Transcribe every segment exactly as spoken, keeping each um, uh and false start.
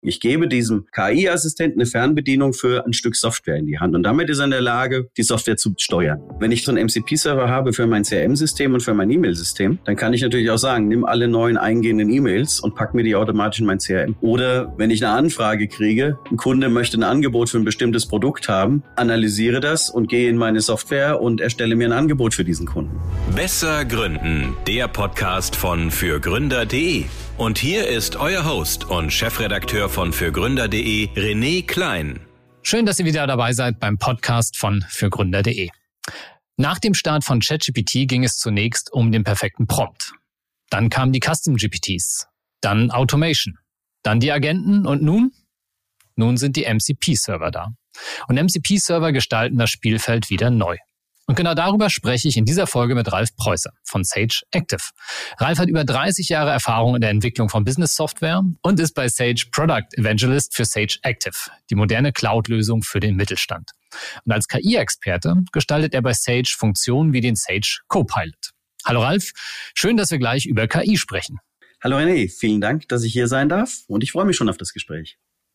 Ich gebe diesem K I-Assistenten eine Fernbedienung für ein Stück Software in die Hand und damit ist er in der Lage, die Software zu steuern. Wenn ich so einen M C P-Server habe für mein C R M-System und für mein E-Mail-System, dann kann ich natürlich auch sagen, nimm alle neuen eingehenden E-Mails und pack mir die automatisch in mein C R M. Oder wenn ich eine Anfrage kriege, ein Kunde möchte ein Angebot für ein bestimmtes Produkt haben, analysiere das und gehe in meine Software und erstelle mir ein Angebot für diesen Kunden. Besser gründen, der Podcast von fürgründer punkt de. Und hier ist euer Host und Chefredakteur von fürgründer punkt de, René Klein. Schön, dass ihr wieder dabei seid beim Podcast von fürgründer punkt de. Nach dem Start von ChatGPT ging es zunächst um den perfekten Prompt. Dann kamen die Custom G P Ts, dann Automation, dann die Agenten und nun? Nun sind die M C P-Server da. Und M C P-Server gestalten das Spielfeld wieder neu. Und genau darüber spreche ich in dieser Folge mit Ralf Preußer von Sage Active. Ralf hat über dreißig Jahre Erfahrung in der Entwicklung von Business-Software und ist bei Sage Product Evangelist für Sage Active, die moderne Cloud-Lösung für den Mittelstand. Und als K I-Experte gestaltet er bei Sage Funktionen wie den Sage Copilot. Hallo Ralf, schön, dass wir gleich über K I sprechen. Hallo René, vielen Dank, dass ich hier sein darf und ich freue mich schon auf das Gespräch.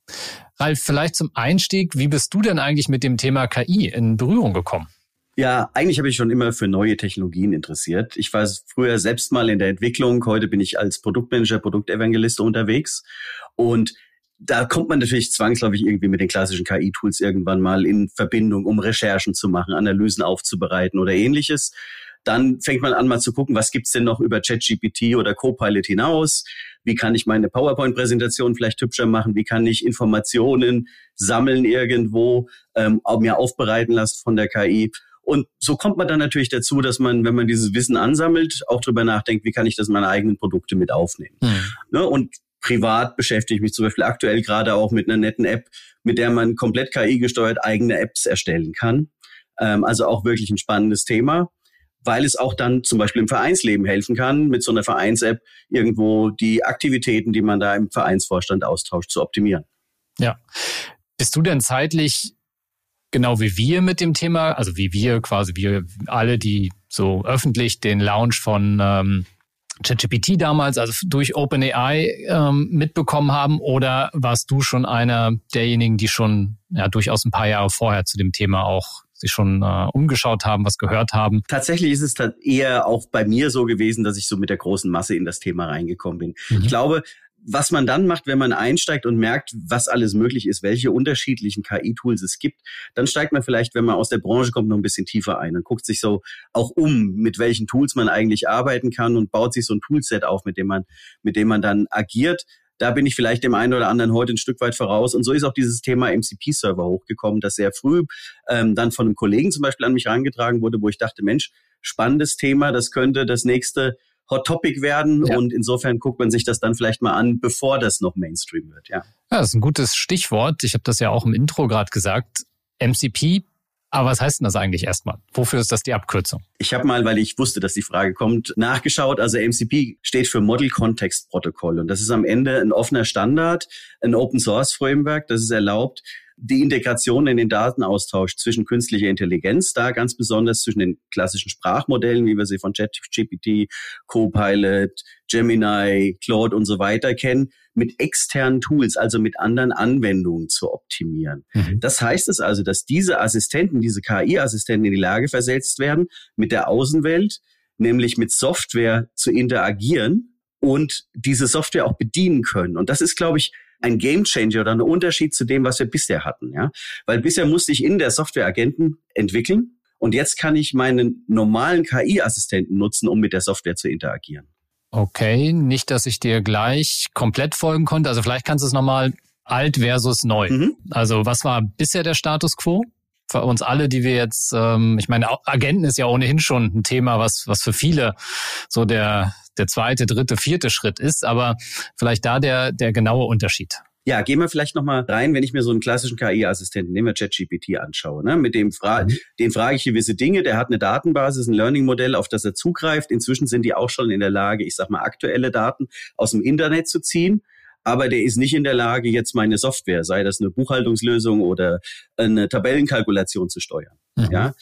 Ralf, vielleicht zum Einstieg, wie bist du denn eigentlich mit dem Thema K I in Berührung gekommen? Ja, eigentlich habe ich schon immer für neue Technologien interessiert. Ich war früher selbst mal in der Entwicklung. Heute bin ich als Produktmanager, Produktevangelist unterwegs. Und da kommt man natürlich zwangsläufig irgendwie mit den klassischen K I-Tools irgendwann mal in Verbindung, um Recherchen zu machen, Analysen aufzubereiten oder ähnliches. Dann fängt man an, mal zu gucken, was gibt's denn noch über ChatGPT oder Copilot hinaus? Wie kann ich meine PowerPoint-Präsentation vielleicht hübscher machen? Wie kann ich Informationen sammeln irgendwo, ähm, auch mir aufbereiten lassen von der K I? Und so kommt man dann natürlich dazu, dass man, wenn man dieses Wissen ansammelt, auch drüber nachdenkt, wie kann ich das in meine eigenen Produkte mit aufnehmen. Mhm. Ne? Und privat beschäftige ich mich zum Beispiel aktuell gerade auch mit einer netten App, mit der man komplett K I-gesteuert eigene Apps erstellen kann. Ähm, also auch wirklich ein spannendes Thema, weil es auch dann zum Beispiel im Vereinsleben helfen kann, mit so einer Vereins-App irgendwo die Aktivitäten, die man da im Vereinsvorstand austauscht, zu optimieren. Ja. Bist du denn zeitlich genau wie wir mit dem Thema, also wie wir quasi, wir alle, die so öffentlich den Launch von ähm, ChatGPT damals, also durch OpenAI ähm, mitbekommen haben, oder warst du schon einer derjenigen, die schon ja durchaus ein paar Jahre vorher zu dem Thema auch sich schon äh, umgeschaut haben, was gehört haben? Tatsächlich ist es dann eher auch bei mir so gewesen, dass ich so mit der großen Masse in das Thema reingekommen bin. Mhm. Ich glaube, was man dann macht, wenn man einsteigt und merkt, was alles möglich ist, welche unterschiedlichen K I-Tools es gibt, dann steigt man vielleicht, wenn man aus der Branche kommt, noch ein bisschen tiefer ein und guckt sich so auch um, mit welchen Tools man eigentlich arbeiten kann und baut sich so ein Toolset auf, mit dem man, mit dem man dann agiert. Da bin ich vielleicht dem einen oder anderen heute ein Stück weit voraus. Und so ist auch dieses Thema M C P-Server hochgekommen, das sehr früh ähm, dann von einem Kollegen zum Beispiel an mich herangetragen wurde, wo ich dachte, Mensch, spannendes Thema, das könnte das nächste Hot Topic werden, ja. Und insofern guckt man sich das dann vielleicht mal an, bevor das noch Mainstream wird. Ja, ja, das ist ein gutes Stichwort. Ich habe das ja auch im Intro gerade gesagt. M C P, aber was heißt denn das eigentlich erstmal? Wofür ist das die Abkürzung? Ich habe mal, weil ich wusste, dass die Frage kommt, nachgeschaut. Also M C P steht für Model Context Protocol und das ist am Ende ein offener Standard, ein Open Source Framework, das es erlaubt, die Integration in den Datenaustausch zwischen künstlicher Intelligenz, da ganz besonders zwischen den klassischen Sprachmodellen, wie wir sie von ChatGPT, Copilot, Gemini, Claude und so weiter kennen, mit externen Tools, also mit anderen Anwendungen zu optimieren. Mhm. Das heißt es also, dass diese Assistenten, diese K I-Assistenten in die Lage versetzt werden, mit der Außenwelt, nämlich mit Software zu interagieren und diese Software auch bedienen können. Und das ist, glaube ich, ein Gamechanger oder ein Unterschied zu dem, was wir bisher hatten, ja. Weil bisher musste ich in der Software Agenten entwickeln und jetzt kann ich meinen normalen K I-Assistenten nutzen, um mit der Software zu interagieren. Okay, nicht, dass ich dir gleich komplett folgen konnte. Also vielleicht kannst du es nochmal alt versus neu. Mhm. Also was war bisher der Status quo? Für uns alle, die wir jetzt, ähm, ich meine, Agenten ist ja ohnehin schon ein Thema, was was für viele so der der zweite, dritte, vierte Schritt ist, aber vielleicht da der der genaue Unterschied. Ja, gehen wir vielleicht nochmal rein, wenn ich mir so einen klassischen K I-Assistenten, nehmen wir ChatGPT, anschaue. Ne? Mit dem fra- mhm. den frage ich gewisse Dinge, der hat eine Datenbasis, ein Learning-Modell, auf das er zugreift. Inzwischen sind die auch schon in der Lage, ich sag mal, aktuelle Daten aus dem Internet zu ziehen. Aber der ist nicht in der Lage, jetzt meine Software, sei das eine Buchhaltungslösung oder eine Tabellenkalkulation zu steuern. Mhm. Ja?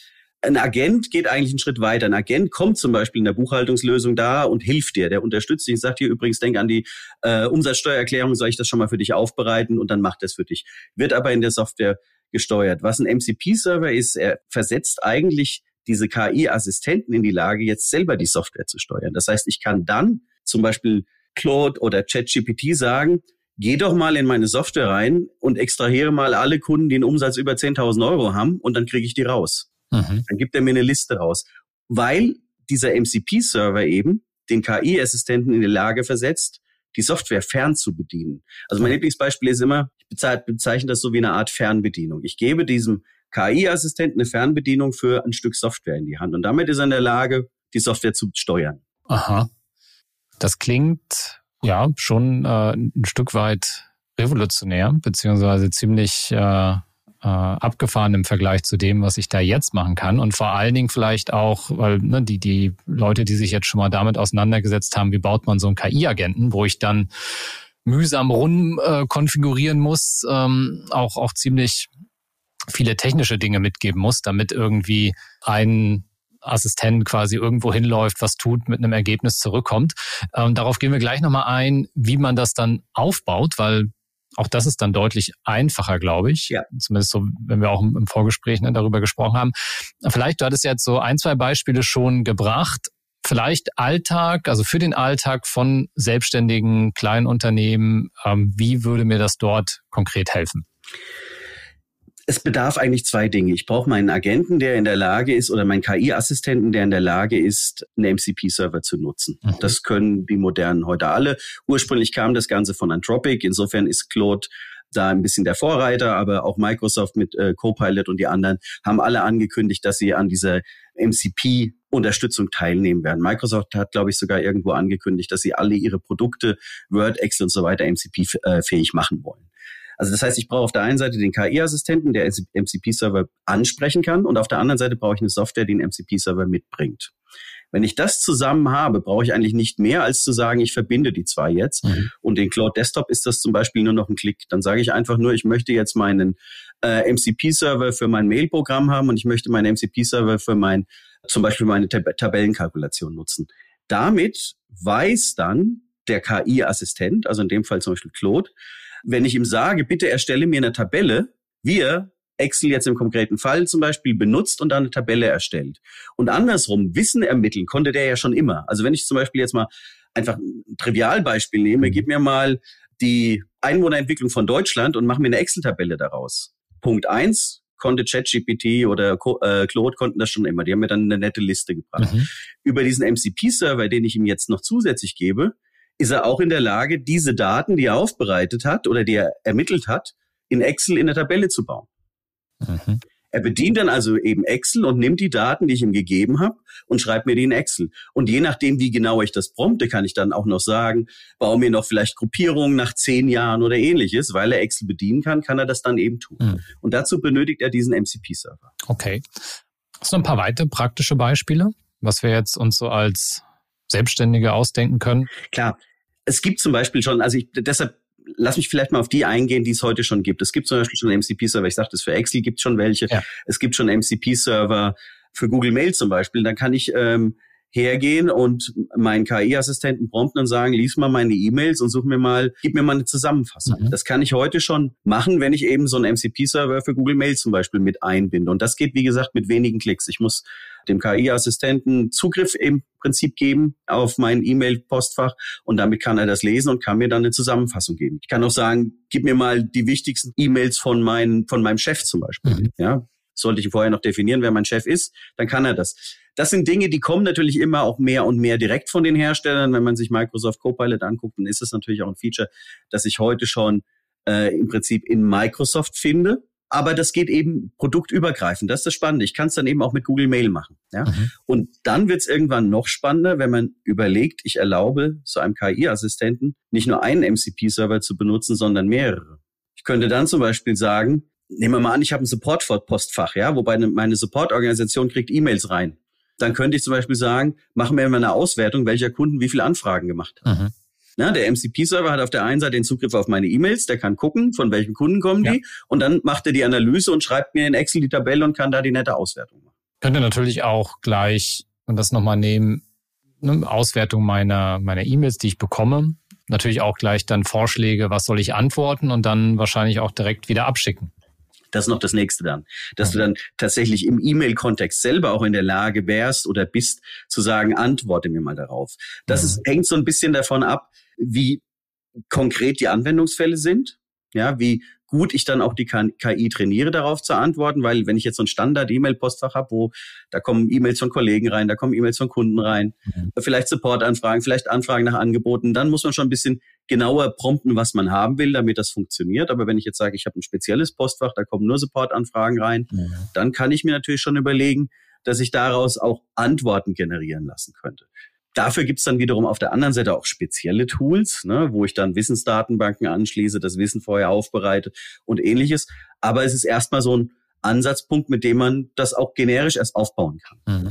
Ein Agent geht eigentlich einen Schritt weiter. Ein Agent kommt zum Beispiel in der Buchhaltungslösung da und hilft dir. Der unterstützt dich und sagt dir übrigens, denk an die äh, Umsatzsteuererklärung, soll ich das schon mal für dich aufbereiten? Und dann macht das für dich. Wird aber in der Software gesteuert. Was ein M C P-Server ist, er versetzt eigentlich diese K I-Assistenten in die Lage, jetzt selber die Software zu steuern. Das heißt, ich kann dann zum Beispiel Claude oder ChatGPT sagen, geh doch mal in meine Software rein und extrahiere mal alle Kunden, die einen Umsatz über zehntausend Euro haben, und dann kriege ich die raus. Mhm. Dann gibt er mir eine Liste raus. Weil dieser M C P-Server eben den K I-Assistenten in die Lage versetzt, die Software fern zu bedienen. Also mein Lieblingsbeispiel ist immer, ich bezeichne das so wie eine Art Fernbedienung. Ich gebe diesem K I-Assistenten eine Fernbedienung für ein Stück Software in die Hand. Und damit ist er in der Lage, die Software zu steuern. Aha. Das klingt ja schon äh, ein Stück weit revolutionär, beziehungsweise ziemlich äh, äh, abgefahren im Vergleich zu dem, was ich da jetzt machen kann. Und vor allen Dingen vielleicht auch, weil ne, die, die Leute, die sich jetzt schon mal damit auseinandergesetzt haben, wie baut man so einen K I-Agenten, wo ich dann mühsam rum äh, konfigurieren muss, ähm, auch, auch ziemlich viele technische Dinge mitgeben muss, damit irgendwie ein Assistent quasi irgendwo hinläuft, was tut, mit einem Ergebnis zurückkommt. Ähm, darauf gehen wir gleich nochmal ein, wie man das dann aufbaut, weil auch das ist dann deutlich einfacher, glaube ich. Ja. Zumindest so, wenn wir auch im Vorgespräch ne, darüber gesprochen haben. Vielleicht, du hattest jetzt so ein, zwei Beispiele schon gebracht. Vielleicht Alltag, also für den Alltag von selbstständigen kleinen Unternehmen, ähm, wie würde mir das dort konkret helfen? Es bedarf eigentlich zwei Dinge. Ich brauche meinen Agenten, der in der Lage ist, oder meinen K I-Assistenten, der in der Lage ist, einen M C P-Server zu nutzen. Mhm. Das können die modernen heute alle. Ursprünglich kam das Ganze von Anthropic. Insofern ist Claude da ein bisschen der Vorreiter, aber auch Microsoft mit äh, Copilot und die anderen haben alle angekündigt, dass sie an dieser M C P-Unterstützung teilnehmen werden. Microsoft hat, glaube ich, sogar irgendwo angekündigt, dass sie alle ihre Produkte, Word, Excel und so weiter M C P-fähig machen wollen. Also das heißt, ich brauche auf der einen Seite den K I-Assistenten, der M C P-Server ansprechen kann, und auf der anderen Seite brauche ich eine Software, die den M C P-Server mitbringt. Wenn ich das zusammen habe, brauche ich eigentlich nicht mehr, als zu sagen, ich verbinde die zwei jetzt. Mhm. Und in Claude Desktop ist das zum Beispiel nur noch ein Klick. Dann sage ich einfach nur, ich möchte jetzt meinen äh, M C P-Server für mein Mail-Programm haben und ich möchte meinen M C P-Server für mein, zum Beispiel meine Tab- Tabellenkalkulation nutzen. Damit weiß dann der K I-Assistent, also in dem Fall zum Beispiel Claude, wenn ich ihm sage, bitte erstelle mir eine Tabelle, wie er Excel jetzt im konkreten Fall zum Beispiel benutzt und dann eine Tabelle erstellt. Und andersrum, Wissen ermitteln konnte der ja schon immer. Also wenn ich zum Beispiel jetzt mal einfach ein Trivialbeispiel nehme, gib mir mal die Einwohnerentwicklung von Deutschland und mach mir eine Excel-Tabelle daraus. Punkt eins, konnte ChatGPT oder äh, Claude konnten das schon immer. Die haben mir dann eine nette Liste gebracht. Mhm. Über diesen M C P-Server, den ich ihm jetzt noch zusätzlich gebe, ist er auch in der Lage, diese Daten, die er aufbereitet hat oder die er ermittelt hat, in Excel in der Tabelle zu bauen. Mhm. Er bedient dann also eben Excel und nimmt die Daten, die ich ihm gegeben habe, und schreibt mir die in Excel. Und je nachdem, wie genau ich das prompte, kann ich dann auch noch sagen, baue mir noch vielleicht Gruppierungen nach zehn Jahren oder ähnliches. Weil er Excel bedienen kann, kann er das dann eben tun. Mhm. Und dazu benötigt er diesen M C P-Server. Okay. Hast du noch ein paar weitere praktische Beispiele, was wir jetzt uns so als Selbstständige ausdenken können? Klar, es gibt zum Beispiel schon, also ich, deshalb lass mich vielleicht mal auf die eingehen, die es heute schon gibt. Es gibt zum Beispiel schon M C P-Server, ich sagte es, für Excel gibt es schon welche. Ja. Es gibt schon M C P-Server für Google Mail zum Beispiel. Dann kann ich ähm, hergehen und meinen K I-Assistenten prompten und sagen, lies mal meine E-Mails und such mir mal, gib mir mal eine Zusammenfassung. Mhm. Das kann ich heute schon machen, wenn ich eben so einen M C P-Server für Google Mail zum Beispiel mit einbinde. Und das geht, wie gesagt, mit wenigen Klicks. Ich muss dem K I-Assistenten Zugriff im Prinzip geben auf mein E-Mail-Postfach und damit kann er das lesen und kann mir dann eine Zusammenfassung geben. Ich kann auch sagen, gib mir mal die wichtigsten E-Mails von, mein, von meinem Chef zum Beispiel. Mhm. Ja, sollte ich vorher noch definieren, wer mein Chef ist, dann kann er das. Das sind Dinge, die kommen natürlich immer auch mehr und mehr direkt von den Herstellern. Wenn man sich Microsoft Copilot anguckt, dann ist es natürlich auch ein Feature, das ich heute schon äh, im Prinzip in Microsoft finde. Aber das geht eben produktübergreifend. Das ist das Spannende. Ich kann es dann eben auch mit Google Mail machen. Ja? Mhm. Und dann wird es irgendwann noch spannender, wenn man überlegt, ich erlaube so einem K I-Assistenten nicht nur einen M C P-Server zu benutzen, sondern mehrere. Ich könnte dann zum Beispiel sagen, nehmen wir mal an, ich habe ein Support-Postfach, ja, wobei meine Support-Organisation kriegt E-Mails rein. Dann könnte ich zum Beispiel sagen, machen wir mal eine Auswertung, welcher Kunden wie viele Anfragen gemacht hat. Mhm. Na, der M C P-Server hat auf der einen Seite den Zugriff auf meine E-Mails, der kann gucken, von welchen Kunden kommen ja. die, und dann macht er die Analyse und schreibt mir in Excel die Tabelle und kann da die nette Auswertung machen. Könnte natürlich auch gleich, und das nochmal nehmen, eine Auswertung meiner meiner E-Mails, die ich bekomme. Natürlich auch gleich dann Vorschläge, was soll ich antworten und dann wahrscheinlich auch direkt wieder abschicken. Das ist noch das Nächste dann, dass du dann tatsächlich im E-Mail-Kontext selber auch in der Lage wärst oder bist, zu sagen, antworte mir mal darauf. Das ist, hängt so ein bisschen davon ab, wie konkret die Anwendungsfälle sind, ja, wie gut ich dann auch die K I trainiere, darauf zu antworten, weil wenn ich jetzt so ein Standard-E-Mail-Postfach habe, wo da kommen E-Mails von Kollegen rein, da kommen E-Mails von Kunden rein, mhm. vielleicht Support-Anfragen, vielleicht Anfragen nach Angeboten, dann muss man schon ein bisschen genauer prompten, was man haben will, damit das funktioniert. Aber wenn ich jetzt sage, ich habe ein spezielles Postfach, da kommen nur Support-Anfragen rein, mhm. dann kann ich mir natürlich schon überlegen, dass ich daraus auch Antworten generieren lassen könnte. Dafür gibt's dann wiederum auf der anderen Seite auch spezielle Tools, ne, wo ich dann Wissensdatenbanken anschließe, das Wissen vorher aufbereite und Ähnliches. Aber es ist erstmal so ein Ansatzpunkt, mit dem man das auch generisch erst aufbauen kann. Mhm.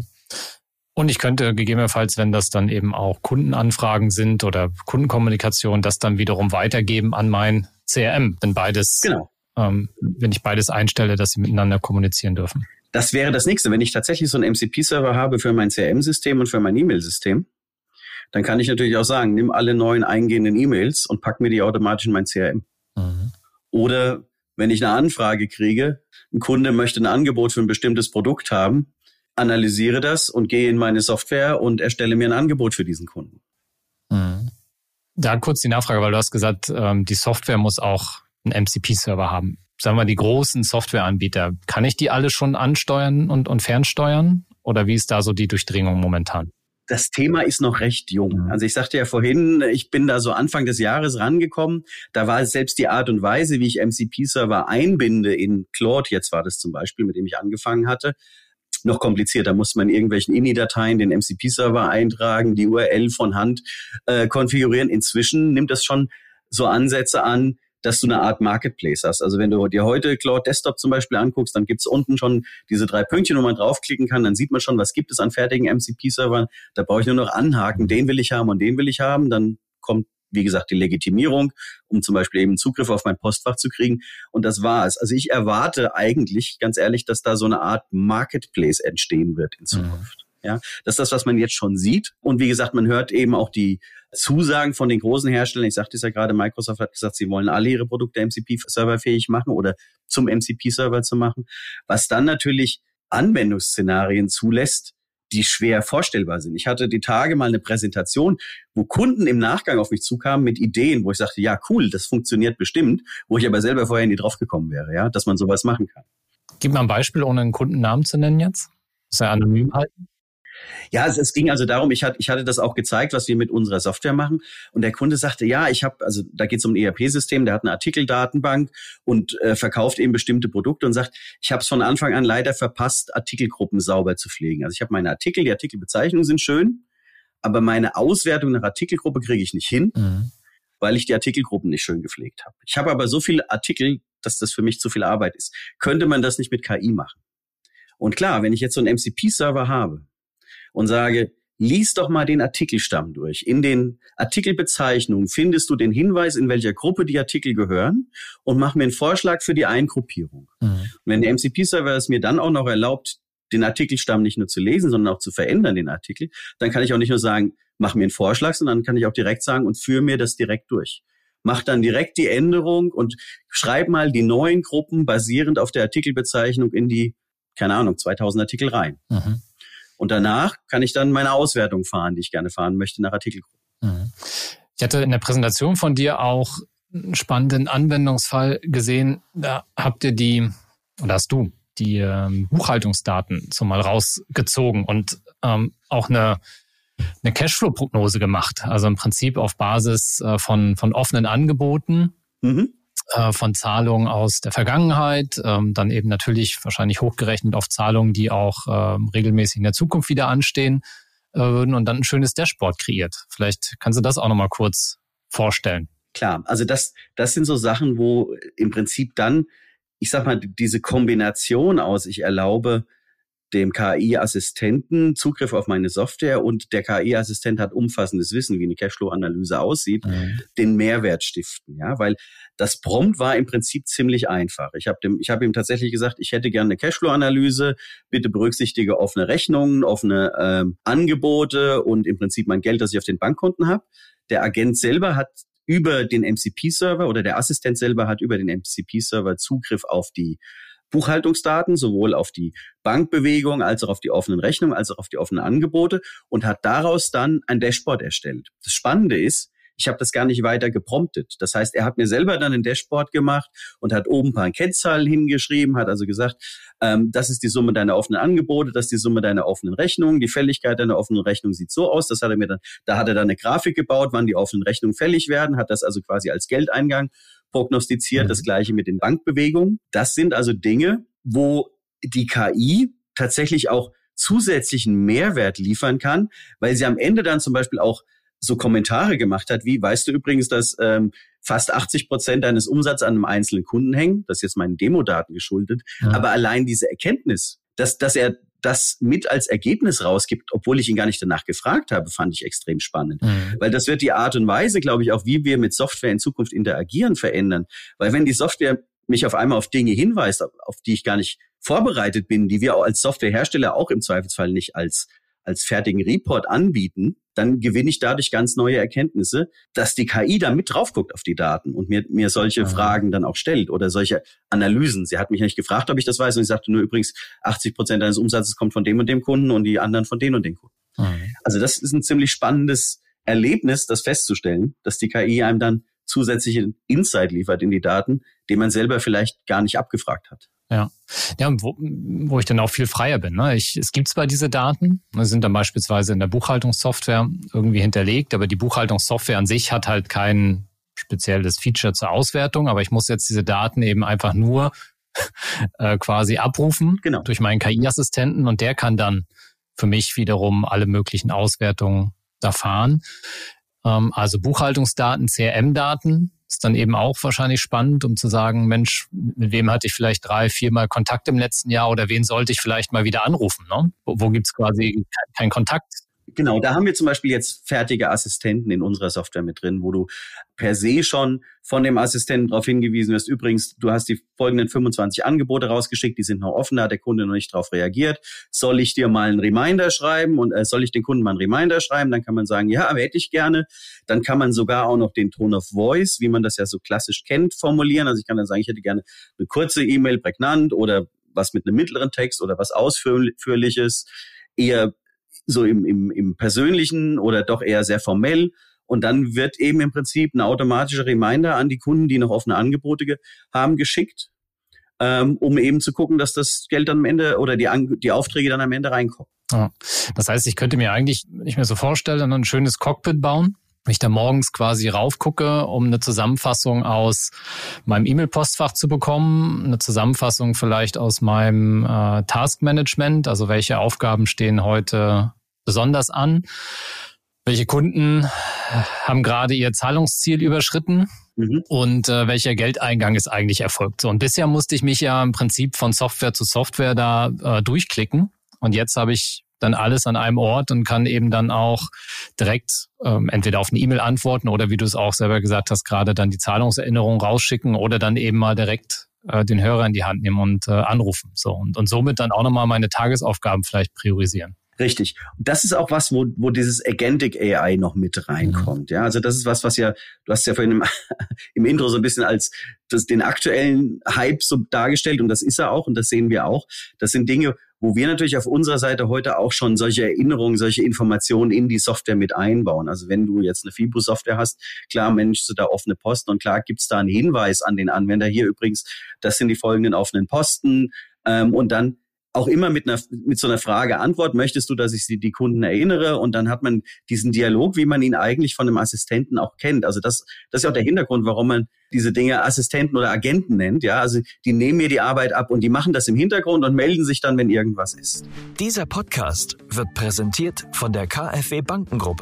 Und ich könnte gegebenenfalls, wenn das dann eben auch Kundenanfragen sind oder Kundenkommunikation, das dann wiederum weitergeben an mein C R M, wenn beides, genau. ähm, wenn ich beides einstelle, dass sie miteinander kommunizieren dürfen. Das wäre das Nächste. Wenn ich tatsächlich so einen M C P-Server habe für mein C R M-System und für mein E-Mail-System, dann kann ich natürlich auch sagen, nimm alle neuen eingehenden E-Mails und pack mir die automatisch in mein C R M. Mhm. Oder wenn ich eine Anfrage kriege, ein Kunde möchte ein Angebot für ein bestimmtes Produkt haben, analysiere das und gehe in meine Software und erstelle mir ein Angebot für diesen Kunden. Mhm. Da kurz die Nachfrage, weil du hast gesagt, die Software muss auch einen M C P-Server haben. Sagen wir, die großen Softwareanbieter, kann ich die alle schon ansteuern und, und fernsteuern? Oder wie ist da so die Durchdringung momentan? Das Thema ist noch recht jung. Also ich sagte ja vorhin, ich bin da so Anfang des Jahres rangekommen. Da war selbst die Art und Weise, wie ich M C P-Server einbinde in Claude, jetzt war das zum Beispiel, mit dem ich angefangen hatte, noch komplizierter. Da muss man in irgendwelchen I N I-Dateien den M C P-Server eintragen, die U R L von Hand äh, konfigurieren. Inzwischen nimmt das schon so Ansätze an, dass du eine Art Marketplace hast. Also wenn du dir heute Claude Desktop zum Beispiel anguckst, dann gibt's unten schon diese drei Pünktchen, wo man draufklicken kann, dann sieht man schon, was gibt es an fertigen M C P-Servern. Da brauche ich nur noch anhaken, den will ich haben und den will ich haben. Dann kommt, wie gesagt, die Legitimierung, um zum Beispiel eben Zugriff auf mein Postfach zu kriegen. Und das war's. Also ich erwarte eigentlich, ganz ehrlich, dass da so eine Art Marketplace entstehen wird in Zukunft. Mhm. Ja, das ist das, was man jetzt schon sieht. Und wie gesagt, man hört eben auch die Zusagen von den großen Herstellern. Ich sagte es ja gerade, Microsoft hat gesagt, sie wollen alle ihre Produkte M C P-Server fähig machen oder zum M C P-Server zu machen. Was dann natürlich Anwendungsszenarien zulässt, die schwer vorstellbar sind. Ich hatte die Tage mal eine Präsentation, wo Kunden im Nachgang auf mich zukamen mit Ideen, wo ich sagte, ja cool, das funktioniert bestimmt, wo ich aber selber vorher nie drauf gekommen wäre, ja, dass man sowas machen kann. Gib mal ein Beispiel, ohne einen Kundennamen zu nennen jetzt. Ist er anonym halten? Ja, es, es ging also darum, ich hatte, ich hatte das auch gezeigt, was wir mit unserer Software machen. Und der Kunde sagte, ja, ich habe, also da geht es um ein E R P-System, der hat eine Artikeldatenbank und äh, verkauft eben bestimmte Produkte und sagt, ich habe es von Anfang an leider verpasst, Artikelgruppen sauber zu pflegen. Also ich habe meine Artikel, die Artikelbezeichnungen sind schön, aber meine Auswertung nach Artikelgruppe kriege ich nicht hin, mhm. weil ich die Artikelgruppen nicht schön gepflegt habe. Ich habe aber so viele Artikel, dass das für mich zu viel Arbeit ist. Könnte man das nicht mit K I machen? Und klar, wenn ich jetzt so einen M C P-Server habe, und sage, lies doch mal den Artikelstamm durch. In den Artikelbezeichnungen findest du den Hinweis, in welcher Gruppe die Artikel gehören und mach mir einen Vorschlag für die Eingruppierung. Mhm. Und wenn der M C P-Server es mir dann auch noch erlaubt, den Artikelstamm nicht nur zu lesen, sondern auch zu verändern, den Artikel, dann kann ich auch nicht nur sagen, mach mir einen Vorschlag, sondern kann ich auch direkt sagen und führe mir das direkt durch. Mach dann direkt die Änderung und schreib mal die neuen Gruppen basierend auf der Artikelbezeichnung in die, keine Ahnung, zweitausend Artikel rein. Mhm. Und danach kann ich dann meine Auswertung fahren, die ich gerne fahren möchte nach Artikelgruppen. Ich hatte in der Präsentation von dir auch einen spannenden Anwendungsfall gesehen. Da habt ihr die, oder hast du, die ähm, Buchhaltungsdaten so mal rausgezogen und ähm, auch eine, eine Cashflow-Prognose gemacht. Also im Prinzip auf Basis äh, von, von offenen Angeboten. Mhm. Von Zahlungen aus der Vergangenheit, ähm, dann eben natürlich wahrscheinlich hochgerechnet auf Zahlungen, die auch ähm, regelmäßig in der Zukunft wieder anstehen äh, würden und dann ein schönes Dashboard kreiert. Vielleicht kannst du das auch nochmal kurz vorstellen. Klar, also das, das sind so Sachen, wo im Prinzip dann, ich sag mal, diese Kombination aus, ich erlaube dem K I-Assistenten Zugriff auf meine Software und der K I-Assistent hat umfassendes Wissen, wie eine Cashflow-Analyse aussieht, mhm. den Mehrwert stiften. Ja, weil das Prompt war im Prinzip ziemlich einfach. Ich habe dem, ich habe ihm tatsächlich gesagt, ich hätte gerne eine Cashflow-Analyse, bitte berücksichtige offene Rechnungen, offene ähm, Angebote und im Prinzip mein Geld, das ich auf den Bankkonten habe. Der Agent selber hat über den M C P-Server oder der Assistent selber hat über den M C P-Server Zugriff auf die Buchhaltungsdaten, sowohl auf die Bankbewegung als auch auf die offenen Rechnungen, als auch auf die offenen Angebote und hat daraus dann ein Dashboard erstellt. Das Spannende ist, ich habe das gar nicht weiter gepromptet. Das heißt, er hat mir selber dann ein Dashboard gemacht und hat oben ein paar Kennzahlen hingeschrieben, hat also gesagt, ähm, das ist die Summe deiner offenen Angebote, das ist die Summe deiner offenen Rechnungen, die Fälligkeit deiner offenen Rechnung sieht so aus, das hat er mir dann, da hat er dann eine Grafik gebaut, wann die offenen Rechnungen fällig werden, hat das also quasi als Geldeingang prognostiziert, mhm. das Gleiche mit den Bankbewegungen. Das sind also Dinge, wo die K I tatsächlich auch zusätzlichen Mehrwert liefern kann, weil sie am Ende dann zum Beispiel auch so Kommentare gemacht hat, wie, weißt du übrigens, dass ähm, fast achtzig Prozent deines Umsatzes an einem einzelnen Kunden hängen, das ist jetzt meinen Demodaten geschuldet, ja. aber allein diese Erkenntnis, dass, dass er das mit als Ergebnis rausgibt, obwohl ich ihn gar nicht danach gefragt habe, fand ich extrem spannend. Mhm. Weil das wird die Art und Weise, glaube ich, auch wie wir mit Software in Zukunft interagieren, verändern. Weil wenn die Software mich auf einmal auf Dinge hinweist, auf die ich gar nicht vorbereitet bin, die wir als Softwarehersteller auch im Zweifelsfall nicht als als fertigen Report anbieten, dann gewinne ich dadurch ganz neue Erkenntnisse, dass die K I da mit drauf guckt auf die Daten und mir, mir solche ja. Fragen dann auch stellt oder solche Analysen. Sie hat mich nicht gefragt, ob ich das weiß und ich sagte nur übrigens, achtzig Prozent deines Umsatzes kommt von dem und dem Kunden und die anderen von den und den Kunden. Mhm. Also das ist ein ziemlich spannendes Erlebnis, das festzustellen, dass die K I einem dann zusätzlichen Insight liefert in die Daten, den man selber vielleicht gar nicht abgefragt hat. Ja, ja, wo, wo ich dann auch viel freier bin. Ne? Ich, es gibt zwar diese Daten, die sind dann beispielsweise in der Buchhaltungssoftware irgendwie hinterlegt, aber die Buchhaltungssoftware an sich hat halt kein spezielles Feature zur Auswertung, aber ich muss jetzt diese Daten eben einfach nur äh, quasi abrufen genau. durch meinen K I-Assistenten und der kann dann für mich wiederum alle möglichen Auswertungen da fahren. Ähm, also Buchhaltungsdaten, C R M-Daten, ist dann eben auch wahrscheinlich spannend, um zu sagen, Mensch, mit wem hatte ich vielleicht drei, viermal Kontakt im letzten Jahr oder wen sollte ich vielleicht mal wieder anrufen? Ne? Wo, wo gibt's quasi keinen Kontakt? Genau, da haben wir zum Beispiel jetzt fertige Assistenten in unserer Software mit drin, wo du per se schon von dem Assistenten darauf hingewiesen wirst, übrigens, du hast die folgenden fünfundzwanzig Angebote rausgeschickt, die sind noch offen, da hat der Kunde noch nicht drauf reagiert. Soll ich dir mal einen Reminder schreiben und äh, soll ich den Kunden mal einen Reminder schreiben? Dann kann man sagen, ja, aber hätte ich gerne. Dann kann man sogar auch noch den Tone of Voice, wie man das ja so klassisch kennt, formulieren. Also ich kann dann sagen, ich hätte gerne eine kurze E-Mail, prägnant oder was mit einem mittleren Text oder was Ausführliches, eher so im, im, im Persönlichen oder doch eher sehr formell. Und dann wird eben im Prinzip ein automatischer Reminder an die Kunden, die noch offene Angebote ge- haben, geschickt, ähm, um eben zu gucken, dass das Geld dann am Ende oder die, An- die Aufträge dann am Ende reinkommen. Ja. Das heißt, ich könnte mir eigentlich, wenn ich mir so vorstelle, ein schönes Cockpit bauen, wenn ich da morgens quasi raufgucke, um eine Zusammenfassung aus meinem E-Mail-Postfach zu bekommen, eine Zusammenfassung vielleicht aus meinem äh, Taskmanagement, also welche Aufgaben stehen heute besonders an, welche Kunden haben gerade ihr Zahlungsziel überschritten mhm. und äh, welcher Geldeingang ist eigentlich erfolgt. So, und bisher musste ich mich ja im Prinzip von Software zu Software da äh, durchklicken und jetzt habe ich dann alles an einem Ort und kann eben dann auch direkt ähm, entweder auf eine E-Mail antworten oder wie du es auch selber gesagt hast, gerade dann die Zahlungserinnerung rausschicken oder dann eben mal direkt äh, den Hörer in die Hand nehmen und äh, anrufen. So und, und somit dann auch nochmal meine Tagesaufgaben vielleicht priorisieren. Richtig. Und das ist auch was, wo, wo dieses Agentic A I noch mit reinkommt. Mhm. Ja, also das ist was, was ja, du hast ja vorhin im, im Intro so ein bisschen als das, den aktuellen Hype so dargestellt und das ist er auch und das sehen wir auch. Das sind Dinge, wo wir natürlich auf unserer Seite heute auch schon solche Erinnerungen, solche Informationen in die Software mit einbauen. Also wenn du jetzt eine FIBO-Software hast, klar managst du da offene Posten und klar gibt's da einen Hinweis an den Anwender. Hier übrigens, das sind die folgenden offenen Posten ähm, und dann auch immer mit einer mit so einer Frage-Antwort, möchtest du, dass ich sie die Kunden erinnere? Und dann hat man diesen Dialog, wie man ihn eigentlich von einem Assistenten auch kennt. Also das, das ist ja auch der Hintergrund, warum man diese Dinge Assistenten oder Agenten nennt. Ja, also die nehmen mir die Arbeit ab und die machen das im Hintergrund und melden sich dann, wenn irgendwas ist. Dieser Podcast wird präsentiert von der K f W Bankengruppe.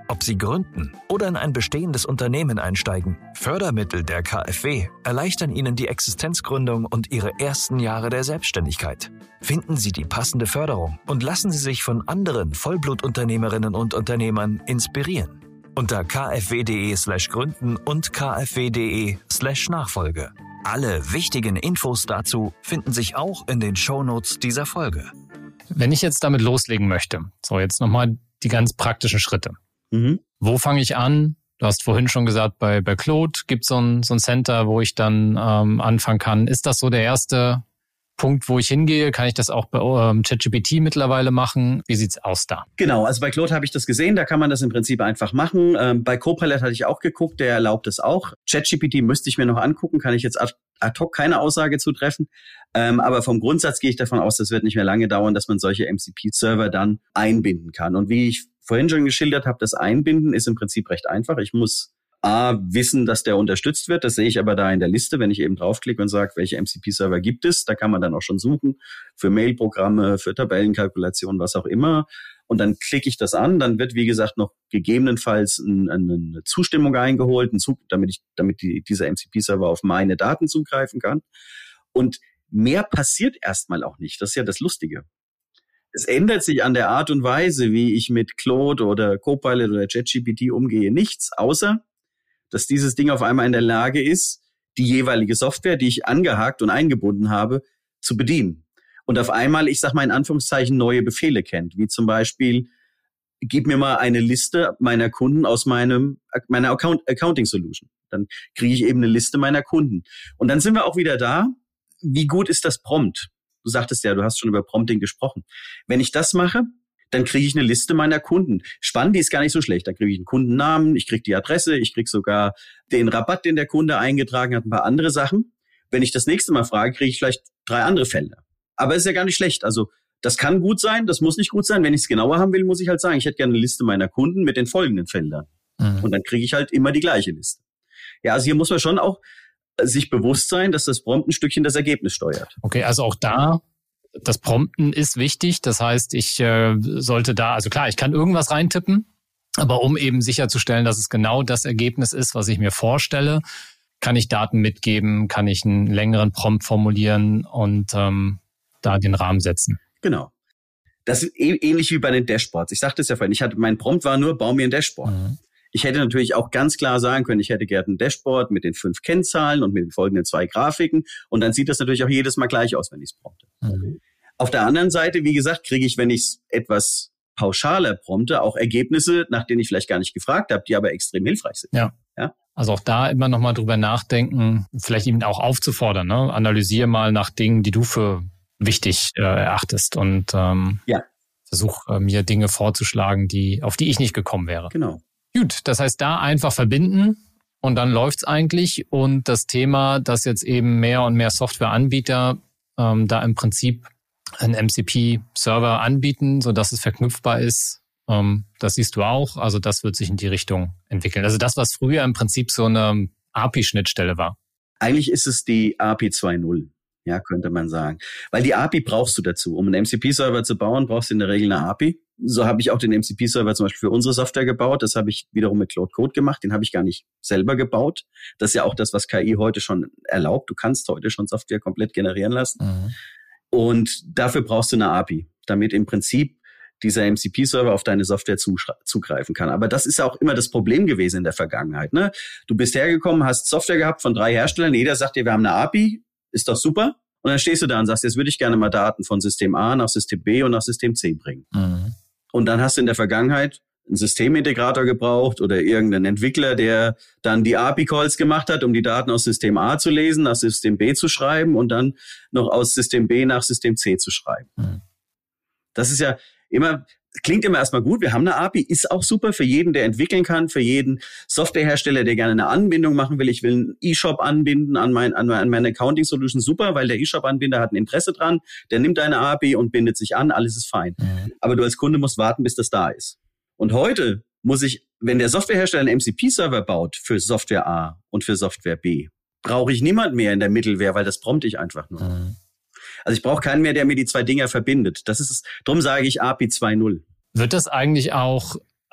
Ob Sie gründen oder in ein bestehendes Unternehmen einsteigen, Fördermittel der K f W erleichtern Ihnen die Existenzgründung und Ihre ersten Jahre der Selbstständigkeit. Finden Sie die passende Förderung und lassen Sie sich von anderen Vollblutunternehmerinnen und Unternehmern inspirieren. Unter kfw.de slash gründen und kfw.de slash Nachfolge. Alle wichtigen Infos dazu finden sich auch in den Shownotes dieser Folge. Wenn ich jetzt damit loslegen möchte, so jetzt nochmal die ganz praktischen Schritte. Mhm. Wo fange ich an? Du hast vorhin schon gesagt, bei, bei Claude gibt es so ein, so ein Center, wo ich dann ähm, anfangen kann. Ist das so der erste Punkt, wo ich hingehe? Kann ich das auch bei ähm, ChatGPT mittlerweile machen? Wie sieht's aus da? Genau, also bei Claude habe ich das gesehen, da kann man das im Prinzip einfach machen. Ähm, bei Copilot hatte ich auch geguckt, der erlaubt es auch. ChatGPT müsste ich mir noch angucken, kann ich jetzt ad, ad hoc keine Aussage zu treffen. Ähm, aber vom Grundsatz gehe ich davon aus, das wird nicht mehr lange dauern, dass man solche M C P-Server dann einbinden kann. Und wie ich vorhin schon geschildert habe, das Einbinden ist im Prinzip recht einfach. Ich muss A, wissen, dass der unterstützt wird. Das sehe ich aber da in der Liste, wenn ich eben draufklicke und sage, welche M C P-Server gibt es. Da kann man dann auch schon suchen für Mailprogramme, für Tabellenkalkulationen, was auch immer. Und dann klicke ich das an. Dann wird, wie gesagt, noch gegebenenfalls ein, eine Zustimmung eingeholt, ein Zug, damit ich, damit die, dieser M C P-Server auf meine Daten zugreifen kann. Und mehr passiert erstmal auch nicht. Das ist ja das Lustige. Es ändert sich an der Art und Weise, wie ich mit Claude oder Copilot oder ChatGPT umgehe, nichts, außer dass dieses Ding auf einmal in der Lage ist, die jeweilige Software, die ich angehakt und eingebunden habe, zu bedienen. Und auf einmal, ich sage mal in Anführungszeichen, neue Befehle kennt, wie zum Beispiel, gib mir mal eine Liste meiner Kunden aus meinem meiner Account, Accounting Solution. Dann kriege ich eben eine Liste meiner Kunden. Und dann sind wir auch wieder da, wie gut ist das Prompt? Du sagtest ja, du hast schon über Prompting gesprochen. Wenn ich das mache, dann kriege ich eine Liste meiner Kunden. Spannend, die ist gar nicht so schlecht. Da kriege ich einen Kundennamen, ich kriege die Adresse, ich kriege sogar den Rabatt, den der Kunde eingetragen hat, ein paar andere Sachen. Wenn ich das nächste Mal frage, kriege ich vielleicht drei andere Felder. Aber ist ja gar nicht schlecht. Also das kann gut sein, das muss nicht gut sein. Wenn ich es genauer haben will, muss ich halt sagen, ich hätte gerne eine Liste meiner Kunden mit den folgenden Feldern. Mhm. Und dann kriege ich halt immer die gleiche Liste. Ja, also hier muss man schon auch sich bewusst sein, dass das Prompt ein Stückchen das Ergebnis steuert. Okay, also auch da, das Prompten ist wichtig. Das heißt, ich äh, sollte da, also klar, ich kann irgendwas reintippen, aber um eben sicherzustellen, dass es genau das Ergebnis ist, was ich mir vorstelle, kann ich Daten mitgeben, kann ich einen längeren Prompt formulieren und ähm, da den Rahmen setzen. Genau. Das ist ähnlich wie bei den Dashboards. Ich sagte es ja vorhin, ich hatte, mein Prompt war nur, bau mir ein Dashboard. Mhm. Ich hätte natürlich auch ganz klar sagen können, ich hätte gerne ein Dashboard mit den fünf Kennzahlen und mit den folgenden zwei Grafiken. Und dann sieht das natürlich auch jedes Mal gleich aus, wenn ich es prompte. Mhm. Auf der anderen Seite, wie gesagt, kriege ich, wenn ich es etwas pauschaler prompte, auch Ergebnisse, nach denen ich vielleicht gar nicht gefragt habe, die aber extrem hilfreich sind. Ja. Ja? Also auch da immer nochmal drüber nachdenken, vielleicht eben auch aufzufordern. Ne? Analysiere mal nach Dingen, die du für wichtig äh, erachtest und ähm, ja. versuch äh, mir Dinge vorzuschlagen, die auf die ich nicht gekommen wäre. Genau. Gut, das heißt, da einfach verbinden und dann läuft's eigentlich. Und das Thema, dass jetzt eben mehr und mehr Softwareanbieter ähm, da im Prinzip einen M C P-Server anbieten, sodass es verknüpfbar ist, ähm, das siehst du auch. Also das wird sich in die Richtung entwickeln. Also das, was früher im Prinzip so eine A P I-Schnittstelle war. Eigentlich ist es die A P I zwei Punkt null. Ja, könnte man sagen. Weil die A P I brauchst du dazu. Um einen M C P-Server zu bauen, brauchst du in der Regel eine A P I. So habe ich auch den M C P-Server zum Beispiel für unsere Software gebaut. Das habe ich wiederum mit Claude Code gemacht. Den habe ich gar nicht selber gebaut. Das ist ja auch das, was K I heute schon erlaubt. Du kannst heute schon Software komplett generieren lassen. Mhm. Und dafür brauchst du eine A P I, damit im Prinzip dieser M C P-Server auf deine Software zugreifen kann. Aber das ist ja auch immer das Problem gewesen in der Vergangenheit. Ne? Du bist hergekommen, hast Software gehabt von drei Herstellern. Jeder sagt dir, wir haben eine A P I. Ist doch super. Und dann stehst du da und sagst, jetzt würde ich gerne mal Daten von System A nach System B und nach System C bringen. Mhm. Und dann hast du in der Vergangenheit einen Systemintegrator gebraucht oder irgendeinen Entwickler, der dann die A P I-Calls gemacht hat, um die Daten aus System A zu lesen, nach System B zu schreiben und dann noch aus System B nach System C zu schreiben. Mhm. Das ist ja immer, klingt immer erstmal gut. Wir haben eine A P I, ist auch super für jeden, der entwickeln kann, für jeden Softwarehersteller, der gerne eine Anbindung machen will. Ich will einen E-Shop anbinden an mein, an meine Accounting Solution. Super, weil der E-Shop-Anbinder hat ein Interesse dran. Der nimmt eine A P I und bindet sich an. Alles ist fein. Mhm. Aber du als Kunde musst warten, bis das da ist. Und heute muss ich, wenn der Softwarehersteller einen M C P-Server baut für Software A und für Software B, brauche ich niemand mehr in der Mittelware, weil das prompte ich einfach nur. Mhm. Also ich brauche keinen mehr, der mir die zwei Dinger verbindet. Das ist, drum sage ich A P I zwei Punkt null. Wird das eigentlich auch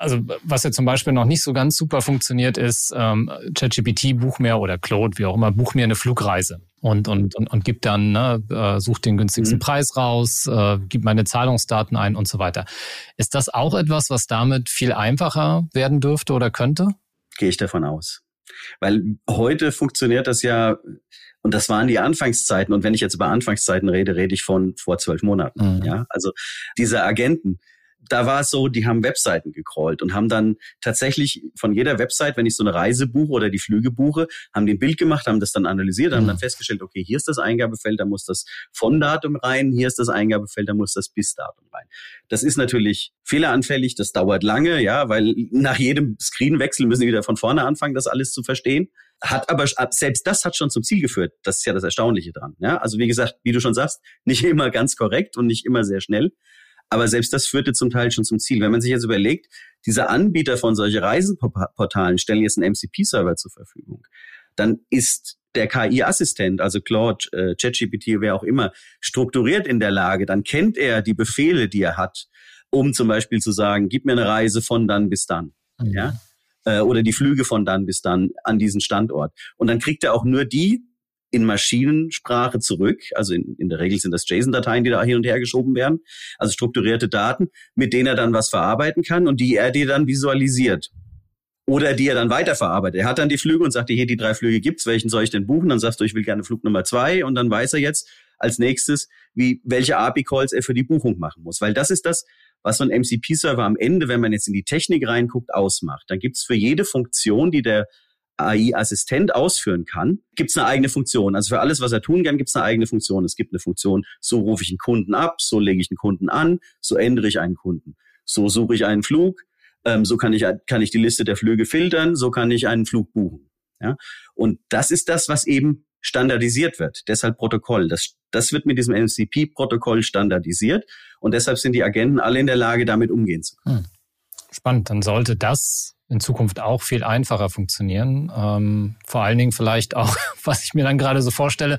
Also was ja zum Beispiel noch nicht so ganz super funktioniert, ist ähm, ChatGPT, buch mir oder Claude, wie auch immer, buch mir eine Flugreise und und und, und gib dann, ne, äh, such den günstigsten mhm. Preis raus, äh, gib meine Zahlungsdaten ein und so weiter. Ist das auch etwas, was damit viel einfacher werden dürfte oder könnte? Gehe ich davon aus. Weil heute funktioniert das ja, und das waren die Anfangszeiten, und wenn ich jetzt über Anfangszeiten rede, rede ich von vor zwölf Monaten. Mhm. Ja, also diese Agenten, da war es so, die haben Webseiten gecrawlt und haben dann tatsächlich von jeder Website, wenn ich so eine Reise buche oder die Flüge buche, haben die ein Bild gemacht, haben das dann analysiert, haben mhm. dann festgestellt, okay, hier ist das Eingabefeld, da muss das Von-Datum rein, hier ist das Eingabefeld, da muss das Bis-Datum rein. Das ist natürlich fehleranfällig, das dauert lange, ja, weil nach jedem Screenwechsel müssen wir wieder von vorne anfangen, das alles zu verstehen. Hat aber, selbst das hat schon zum Ziel geführt. Das ist ja das Erstaunliche dran. Ja, also wie gesagt, wie du schon sagst, nicht immer ganz korrekt und nicht immer sehr schnell. Aber selbst das führte zum Teil schon zum Ziel. Wenn man sich jetzt überlegt, diese Anbieter von solchen Reiseportalen stellen jetzt einen M C P-Server zur Verfügung, dann ist der K I-Assistent, also Claude, äh, ChatGPT, wer auch immer, strukturiert in der Lage, dann kennt er die Befehle, die er hat, um zum Beispiel zu sagen, gib mir eine Reise von dann bis dann. Mhm. Ja? Äh, oder die Flüge von dann bis dann an diesen Standort. Und dann kriegt er auch nur die in Maschinensprache zurück, also in, in der Regel sind das JSON-Dateien, die da hin und her geschoben werden, also strukturierte Daten, mit denen er dann was verarbeiten kann und die er dir dann visualisiert. Oder die er dann weiterverarbeitet. Er hat dann die Flüge und sagt dir, hier, die drei Flüge gibt's, welchen soll ich denn buchen? Dann sagst du, ich will gerne Flug Nummer zwei und dann weiß er jetzt als nächstes, wie welche A P I-Calls er für die Buchung machen muss. Weil das ist das, was so ein M C P-Server am Ende, wenn man jetzt in die Technik reinguckt, ausmacht. Dann gibt's für jede Funktion, die der A I-Assistent ausführen kann, gibt's eine eigene Funktion. Also für alles, was er tun kann, gibt's eine eigene Funktion. Es gibt eine Funktion, so rufe ich einen Kunden ab, so lege ich einen Kunden an, so ändere ich einen Kunden, so suche ich einen Flug, ähm, so kann ich kann ich die Liste der Flüge filtern, so kann ich einen Flug buchen. Ja? Und das ist das, was eben standardisiert wird. Deshalb Protokoll. Das, das wird mit diesem M C P-Protokoll standardisiert und deshalb sind die Agenten alle in der Lage, damit umgehen zu können. Hm. Spannend. Dann sollte das in Zukunft auch viel einfacher funktionieren. Ähm, vor allen Dingen vielleicht auch, was ich mir dann gerade so vorstelle,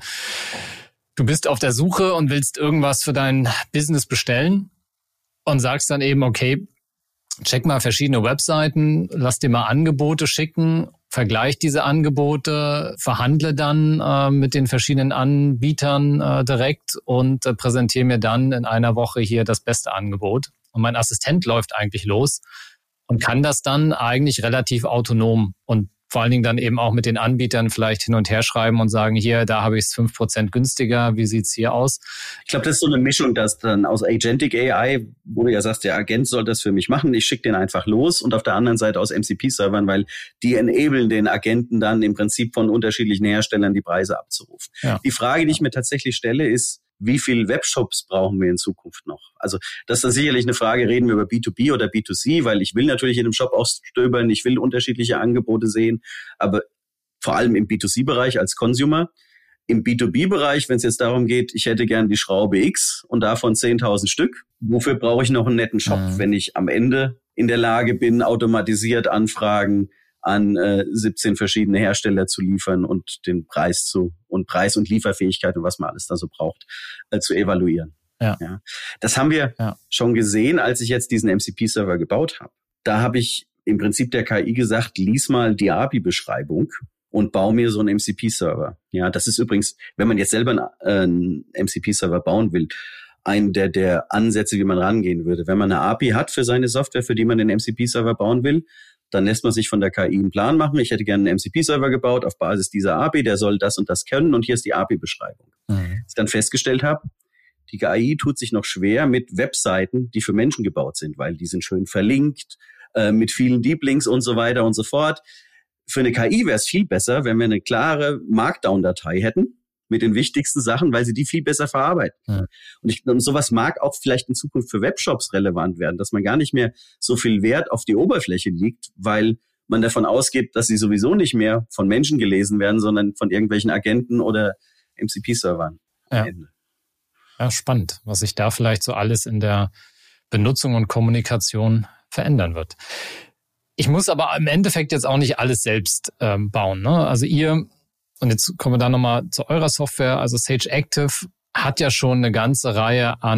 du bist auf der Suche und willst irgendwas für dein Business bestellen und sagst dann eben, okay, check mal verschiedene Webseiten, lass dir mal Angebote schicken, vergleich diese Angebote, verhandle dann äh, mit den verschiedenen Anbietern äh, direkt und äh, präsentiere mir dann in einer Woche hier das beste Angebot. Und mein Assistent läuft eigentlich los und kann das dann eigentlich relativ autonom und vor allen Dingen dann eben auch mit den Anbietern vielleicht hin und her schreiben und sagen, hier, da habe ich es fünf Prozent günstiger, wie sieht's hier aus? Ich glaube, das ist so eine Mischung, dass dann aus Agentic A I, wo du ja sagst, der Agent soll das für mich machen, ich schicke den einfach los und auf der anderen Seite aus M C P-Servern, weil die enablen den Agenten dann im Prinzip von unterschiedlichen Herstellern die Preise abzurufen. Ja. Die Frage, die ich mir tatsächlich stelle, ist, wie viel Webshops brauchen wir in Zukunft noch? Also das ist dann sicherlich eine Frage, reden wir über B zwei B oder B zwei C, weil ich will natürlich in einem Shop ausstöbern, ich will unterschiedliche Angebote sehen, aber vor allem im B zwei C-Bereich als Consumer. Im B zwei B-Bereich, wenn es jetzt darum geht, ich hätte gern die Schraube X und davon zehntausend Stück, wofür brauche ich noch einen netten Shop, mhm. wenn ich am Ende in der Lage bin, automatisiert Anfragen an äh, siebzehn verschiedene Hersteller zu liefern und den Preis zu und Preis und Lieferfähigkeit und was man alles da so braucht, äh, zu evaluieren. Ja. Ja. Das haben wir ja. schon gesehen, als ich jetzt diesen M C P-Server gebaut habe. Da habe ich im Prinzip der K I gesagt, lies mal die A P I-Beschreibung und baue mir so einen M C P-Server. Ja, das ist übrigens, wenn man jetzt selber einen, äh, einen M C P-Server bauen will, ein der, der Ansätze, wie man rangehen würde. Wenn man eine A P I hat für seine Software, für die man den M C P-Server bauen will, dann lässt man sich von der K I einen Plan machen. Ich hätte gerne einen M C P-Server gebaut auf Basis dieser A P I, der soll das und das können und hier ist die A P I-Beschreibung. Mhm. Was ich dann festgestellt habe, die K I tut sich noch schwer mit Webseiten, die für Menschen gebaut sind, weil die sind schön verlinkt, äh, mit vielen Deep Links und so weiter und so fort. Für eine K I wäre es viel besser, wenn wir eine klare Markdown-Datei hätten mit den wichtigsten Sachen, weil sie die viel besser verarbeiten. Ja. Und, ich, und sowas mag auch vielleicht in Zukunft für Webshops relevant werden, dass man gar nicht mehr so viel Wert auf die Oberfläche legt, weil man davon ausgeht, dass sie sowieso nicht mehr von Menschen gelesen werden, sondern von irgendwelchen Agenten oder M C P-Servern. Ja. Ja, spannend, was sich da vielleicht so alles in der Benutzung und Kommunikation verändern wird. Ich muss aber im Endeffekt jetzt auch nicht alles selbst ähm, bauen, ne? Also ihr, und jetzt kommen wir da nochmal zu eurer Software, also Sage Active hat ja schon eine ganze Reihe an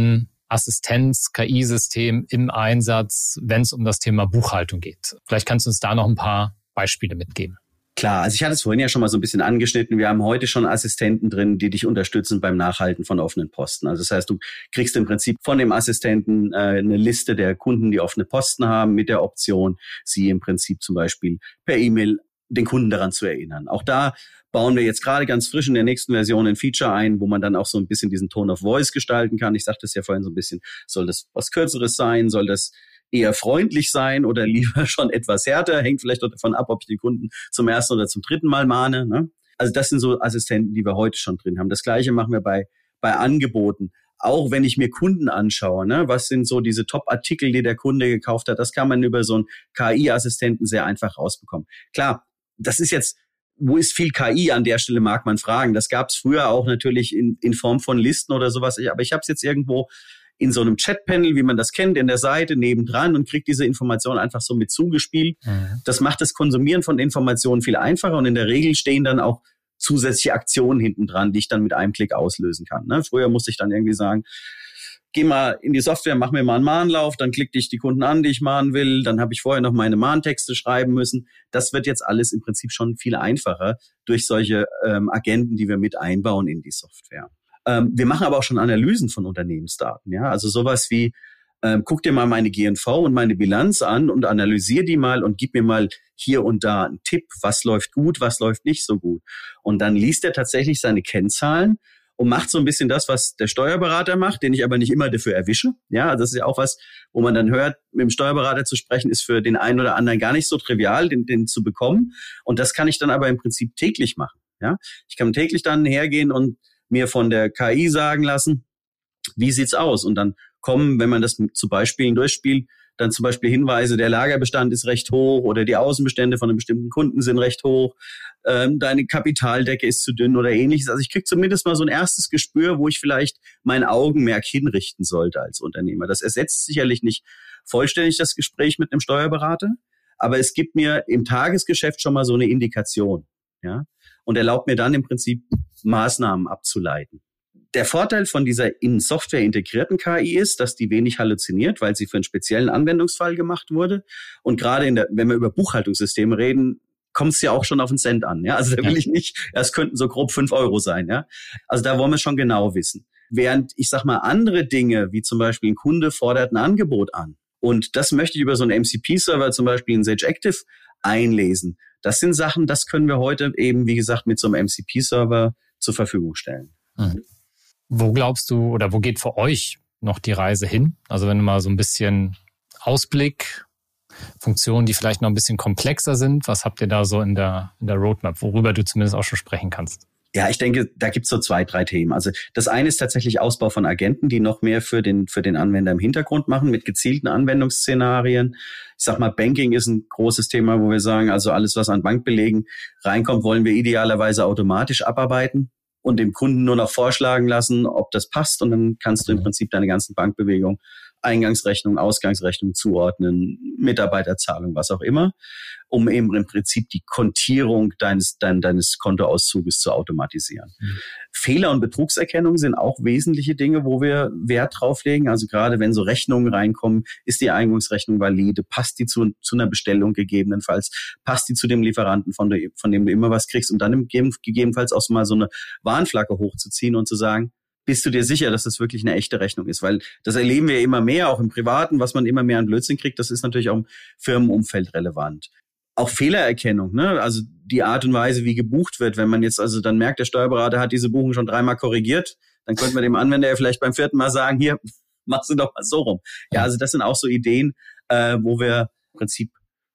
Assistenz, K I-System im Einsatz, wenn es um das Thema Buchhaltung geht? Vielleicht kannst du uns da noch ein paar Beispiele mitgeben. Klar, also ich hatte es vorhin ja schon mal so ein bisschen angeschnitten. Wir haben heute schon Assistenten drin, die dich unterstützen beim Nachhalten von offenen Posten. Also das heißt, du kriegst im Prinzip von dem Assistenten äh, eine Liste der Kunden, die offene Posten haben, mit der Option, sie im Prinzip zum Beispiel per E-Mail den Kunden daran zu erinnern. Auch da bauen wir jetzt gerade ganz frisch in der nächsten Version ein Feature ein, wo man dann auch so ein bisschen diesen Tone of Voice gestalten kann. Ich sagte es ja vorhin so ein bisschen, soll das was Kürzeres sein, soll das eher freundlich sein oder lieber schon etwas härter, hängt vielleicht auch davon ab, ob ich den Kunden zum ersten oder zum dritten Mal mahne. Ne? Also das sind so Assistenten, die wir heute schon drin haben. Das Gleiche machen wir bei bei Angeboten. Auch wenn ich mir Kunden anschaue, ne, was sind so diese Top-Artikel, die der Kunde gekauft hat, das kann man über so einen K I-Assistenten sehr einfach rausbekommen. Klar, das ist jetzt, wo ist viel K I an der Stelle, mag man fragen. Das gab es früher auch natürlich in in Form von Listen oder sowas, aber ich habe es jetzt irgendwo in so einem Chat-Panel, wie man das kennt, in der Seite nebendran und kriegt diese Information einfach so mit zugespielt. Mhm. Das macht das Konsumieren von Informationen viel einfacher und in der Regel stehen dann auch zusätzliche Aktionen hinten dran, die ich dann mit einem Klick auslösen kann. Ne? Früher musste ich dann irgendwie sagen, geh mal in die Software, mach mir mal einen Mahnlauf, dann klicke ich die Kunden an, die ich mahnen will, dann habe ich vorher noch meine Mahntexte schreiben müssen. Das wird jetzt alles im Prinzip schon viel einfacher durch solche ähm, Agenten, die wir mit einbauen in die Software. Wir machen aber auch schon Analysen von Unternehmensdaten. Ja, also sowas wie, ähm, guck dir mal meine G N V und meine Bilanz an und analysier die mal und gib mir mal hier und da einen Tipp, was läuft gut, was läuft nicht so gut. Und dann liest er tatsächlich seine Kennzahlen und macht so ein bisschen das, was der Steuerberater macht, den ich aber nicht immer dafür erwische. Ja, das ist ja auch was, wo man dann hört, mit dem Steuerberater zu sprechen, ist für den einen oder anderen gar nicht so trivial, den, den zu bekommen. Und das kann ich dann aber im Prinzip täglich machen. Ja, ich kann täglich dann hergehen und mir von der K I sagen lassen, wie sieht's aus? Und dann kommen, wenn man das zu Beispielen durchspielt, dann zum Beispiel Hinweise, der Lagerbestand ist recht hoch oder die Außenbestände von einem bestimmten Kunden sind recht hoch, ähm, deine Kapitaldecke ist zu dünn oder ähnliches. Also ich kriege zumindest mal so ein erstes Gespür, wo ich vielleicht mein Augenmerk hinrichten sollte als Unternehmer. Das ersetzt sicherlich nicht vollständig das Gespräch mit einem Steuerberater, aber es gibt mir im Tagesgeschäft schon mal so eine Indikation, ja, und erlaubt mir dann im Prinzip Maßnahmen abzuleiten. Der Vorteil von dieser in Software integrierten K I ist, dass die wenig halluziniert, weil sie für einen speziellen Anwendungsfall gemacht wurde. Und gerade in der, wenn wir über Buchhaltungssysteme reden, kommt es ja auch schon auf den Cent an. Ja? Also da will ja. ich nicht, es könnten so grob fünf Euro sein. Ja? Also da wollen wir schon genau wissen. Während, ich sag mal, andere Dinge, wie zum Beispiel ein Kunde fordert ein Angebot an. Und das möchte ich über so einen M C P-Server, zum Beispiel in Sage Active, einlesen. Das sind Sachen, das können wir heute eben, wie gesagt, mit so einem M C P-Server zur Verfügung stellen. Mhm. Wo glaubst du oder wo geht für euch noch die Reise hin? Also wenn du mal so ein bisschen Ausblick, Funktionen, die vielleicht noch ein bisschen komplexer sind, was habt ihr da so in der, in der Roadmap, worüber du zumindest auch schon sprechen kannst? Ja, ich denke, da gibt's so zwei, drei Themen. Also das eine ist tatsächlich Ausbau von Agenten, die noch mehr für den für den Anwender im Hintergrund machen, mit gezielten Anwendungsszenarien. Ich sag mal, Banking ist ein großes Thema, wo wir sagen, also alles, was an Bankbelegen reinkommt, wollen wir idealerweise automatisch abarbeiten und dem Kunden nur noch vorschlagen lassen, ob das passt. Und dann kannst du im Prinzip deine ganzen Bankbewegungen, Eingangsrechnung, Ausgangsrechnung zuordnen, Mitarbeiterzahlung, was auch immer, um eben im Prinzip die Kontierung deines, dein, deines Kontoauszuges zu automatisieren. Mhm. Fehler- und Betrugserkennung sind auch wesentliche Dinge, wo wir Wert drauf legen. Also gerade wenn so Rechnungen reinkommen, ist die Eingangsrechnung valide, passt die zu, zu einer Bestellung gegebenenfalls, passt die zu dem Lieferanten, von, der, von dem du immer was kriegst, und dann gegebenenfalls auch so mal so eine Warnflagge hochzuziehen und zu sagen, bist du dir sicher, dass das wirklich eine echte Rechnung ist? Weil das erleben wir immer mehr, auch im Privaten, was man immer mehr an Blödsinn kriegt. Das ist natürlich auch im Firmenumfeld relevant. Auch Fehlererkennung, ne? Also die Art und Weise, wie gebucht wird. Wenn man jetzt also dann merkt, der Steuerberater hat diese Buchung schon dreimal korrigiert, dann könnte man dem Anwender ja vielleicht beim vierten Mal sagen, hier, machst du doch mal so rum. Ja, also das sind auch so Ideen, äh, wo wir im Prinzip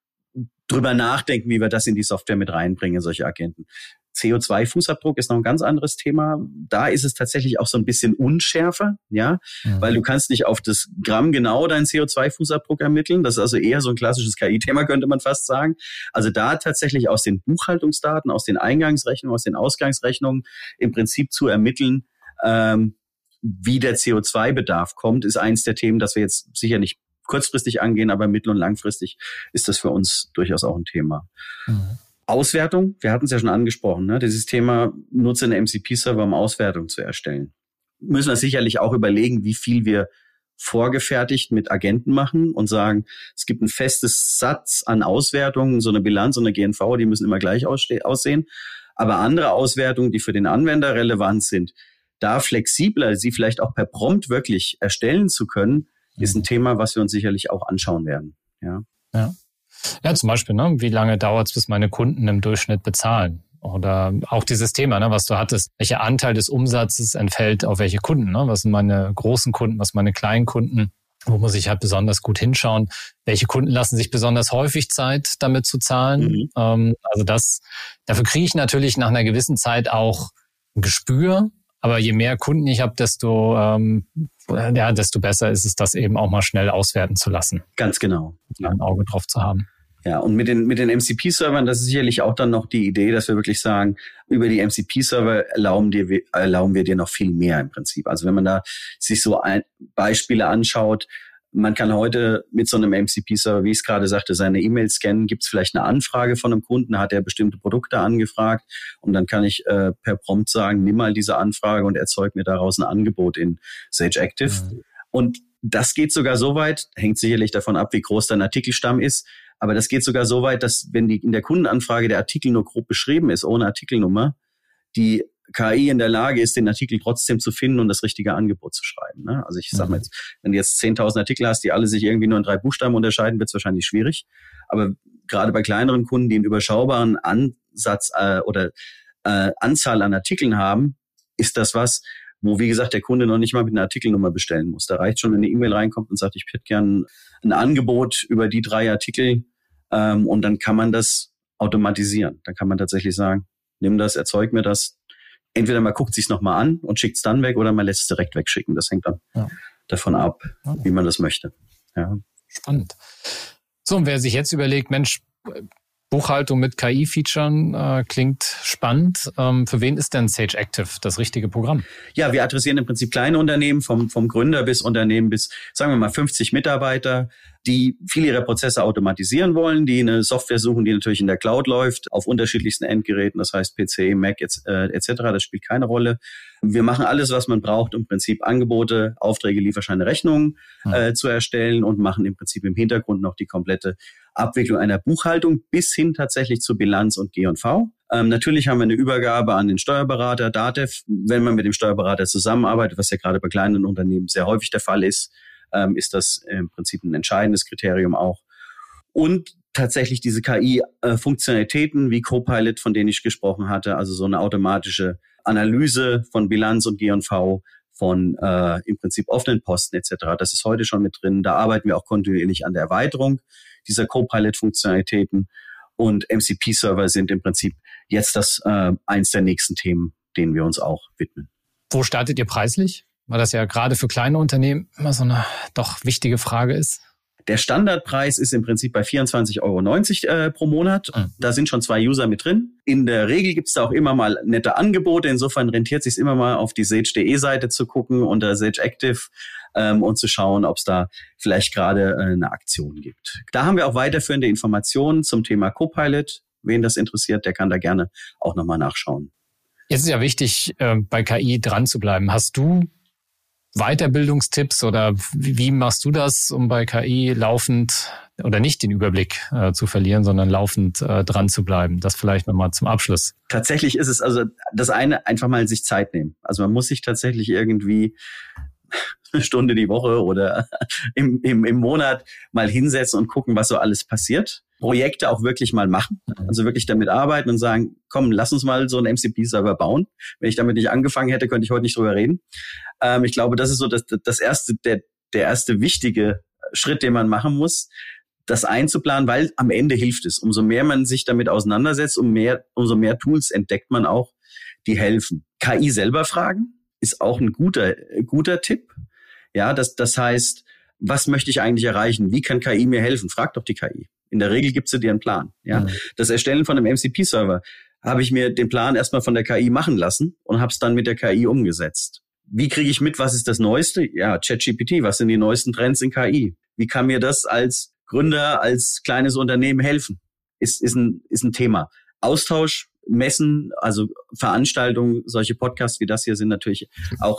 drüber nachdenken, wie wir das in die Software mit reinbringen, solche Agenten. C O zwei Fußabdruck ist noch ein ganz anderes Thema. Da ist es tatsächlich auch so ein bisschen unschärfer, ja, mhm. weil du kannst nicht auf das Gramm genau deinen C O zwei Fußabdruck ermitteln. Das ist also eher so ein klassisches K I-Thema, könnte man fast sagen. Also da tatsächlich aus den Buchhaltungsdaten, aus den Eingangsrechnungen, aus den Ausgangsrechnungen im Prinzip zu ermitteln, ähm, wie der C O zwei Bedarf kommt, ist eins der Themen, das wir jetzt sicher nicht kurzfristig angehen, aber mittel- und langfristig ist das für uns durchaus auch ein Thema. Mhm. Auswertung, wir hatten es ja schon angesprochen, ne? Dieses Thema, nutze einen M C P-Server, um Auswertung zu erstellen. Müssen wir sicherlich auch überlegen, wie viel wir vorgefertigt mit Agenten machen und sagen, es gibt ein festes Satz an Auswertungen, so eine Bilanz und eine G N V, die müssen immer gleich aussehen. Aber andere Auswertungen, die für den Anwender relevant sind, da flexibler, sie vielleicht auch per Prompt wirklich erstellen zu können, ist ein Thema, was wir uns sicherlich auch anschauen werden. Ja, ja. ja zum Beispiel, ne? Wie lange dauert es, bis meine Kunden im Durchschnitt bezahlen? Oder auch dieses Thema, ne, was du hattest, welcher Anteil des Umsatzes entfällt auf welche Kunden? Ne? Was sind meine großen Kunden, was sind meine kleinen Kunden? Wo muss ich halt besonders gut hinschauen? Welche Kunden lassen sich besonders häufig Zeit, damit zu zahlen? Mhm. Ähm, also das, dafür kriege ich natürlich nach einer gewissen Zeit auch ein Gespür. Aber je mehr Kunden ich habe, desto, ähm, ja, desto besser ist es, das eben auch mal schnell auswerten zu lassen. Ganz genau. Ja. Ein Auge drauf zu haben. Ja, und mit den mit den M C P-Servern, das ist sicherlich auch dann noch die Idee, dass wir wirklich sagen, über die M C P-Server erlauben, dir, erlauben wir dir noch viel mehr im Prinzip. Also wenn man da sich so ein, Beispiele anschaut, man kann heute mit so einem M C P-Server, wie ich es gerade sagte, seine E-Mail scannen, gibt es vielleicht eine Anfrage von einem Kunden, hat er bestimmte Produkte angefragt und dann kann ich äh, per Prompt sagen, nimm mal diese Anfrage und erzeug mir daraus ein Angebot in Sage Active. Mhm. Und das geht sogar so weit, hängt sicherlich davon ab, wie groß dein Artikelstamm ist, aber das geht sogar so weit, dass wenn die in der Kundenanfrage der Artikel nur grob beschrieben ist, ohne Artikelnummer, die K I in der Lage ist, den Artikel trotzdem zu finden und das richtige Angebot zu schreiben. Ne? Also ich sag mal jetzt, wenn du jetzt zehntausend Artikel hast, die alle sich irgendwie nur in drei Buchstaben unterscheiden, wird es wahrscheinlich schwierig. Aber gerade bei kleineren Kunden, die einen überschaubaren Ansatz äh, oder äh, Anzahl an Artikeln haben, ist das was, wo, wie gesagt, der Kunde noch nicht mal mit einer Artikelnummer bestellen muss. Da reicht schon, wenn eine E-Mail reinkommt und sagt, ich hätte gern ein Angebot über die drei Artikel ähm, und dann kann man das automatisieren. Dann kann man tatsächlich sagen, nimm das, erzeug mir das. Entweder man guckt sich's nochmal an und schickt's dann weg oder man lässt es direkt wegschicken. Das hängt dann ja. davon ab, ja. wie man das möchte. Ja. Spannend. So, und wer sich jetzt überlegt, Mensch, Buchhaltung mit K I-Featuren äh, klingt spannend. Ähm, für wen ist denn Sage Active das richtige Programm? Ja, wir adressieren im Prinzip kleine Unternehmen, vom, vom Gründer bis Unternehmen bis, sagen wir mal, fünfzig Mitarbeiter, die viele ihrer Prozesse automatisieren wollen, die eine Software suchen, die natürlich in der Cloud läuft, auf unterschiedlichsten Endgeräten, das heißt P C, Mac et cetera. Das spielt keine Rolle. Wir machen alles, was man braucht, um im Prinzip Angebote, Aufträge, Lieferscheine, Rechnungen hm. äh, zu erstellen und machen im Prinzip im Hintergrund noch die komplette Abwicklung einer Buchhaltung bis hin tatsächlich zu Bilanz und G und V. Ähm, natürlich haben wir eine Übergabe an den Steuerberater, DATEV. Wenn man mit dem Steuerberater zusammenarbeitet, was ja gerade bei kleinen Unternehmen sehr häufig der Fall ist, ähm, ist das im Prinzip ein entscheidendes Kriterium auch. Und tatsächlich diese K I-Funktionalitäten wie Copilot, von denen ich gesprochen hatte, also so eine automatische Analyse von Bilanz und G und V, von äh, im Prinzip offenen Posten et cetera. Das ist heute schon mit drin. Da arbeiten wir auch kontinuierlich an der Erweiterung dieser Copilot-Funktionalitäten. Und M C P-Server sind im Prinzip jetzt das äh, eins der nächsten Themen, denen wir uns auch widmen. Wo startet ihr preislich? Weil das ja gerade für kleine Unternehmen immer so eine doch wichtige Frage ist. Der Standardpreis ist im Prinzip bei vierundzwanzig Euro neunzig äh, pro Monat. Mhm. Da sind schon zwei User mit drin. In der Regel gibt es da auch immer mal nette Angebote. Insofern rentiert es sich immer mal auf die sage punkt de Seite zu gucken unter Sage Active ähm, und zu schauen, ob es da vielleicht gerade äh, eine Aktion gibt. Da haben wir auch weiterführende Informationen zum Thema Copilot. Wen das interessiert, der kann da gerne auch nochmal nachschauen. Jetzt ist ja wichtig, äh, bei K I dran zu bleiben. Hast du Weiterbildungstipps oder wie machst du das, um bei K I laufend oder nicht den Überblick äh, zu verlieren, sondern laufend äh, dran zu bleiben? Das vielleicht nochmal zum Abschluss. Tatsächlich ist es also das eine, einfach mal sich Zeit nehmen. Also man muss sich tatsächlich irgendwie eine Stunde die Woche oder im, im, im Monat mal hinsetzen und gucken, was so alles passiert. Projekte auch wirklich mal machen, also wirklich damit arbeiten und sagen, komm, lass uns mal so einen M C P-Server bauen. Wenn ich damit nicht angefangen hätte, könnte ich heute nicht drüber reden. Ähm, ich glaube, das ist so das, das erste, der, der erste wichtige Schritt, den man machen muss, das einzuplanen, weil am Ende hilft es. Umso mehr man sich damit auseinandersetzt, umso mehr, umso mehr Tools entdeckt man auch, die helfen. K I selber fragen ist auch ein guter, guter Tipp. Ja, das, das heißt, was möchte ich eigentlich erreichen? Wie kann K I mir helfen? Frag doch die K I. In der Regel gibt sie dir einen Plan. Ja, mhm. Das Erstellen von einem M C P-Server habe ich mir den Plan erstmal von der K I machen lassen und habe es dann mit der K I umgesetzt. Wie kriege ich mit, was ist das Neueste? Ja, ChatGPT, was sind die neuesten Trends in K I? Wie kann mir das als Gründer, als kleines Unternehmen helfen? Ist, ist, ein, ist ein Thema. Austausch, Messen, also Veranstaltungen, solche Podcasts wie das hier sind natürlich auch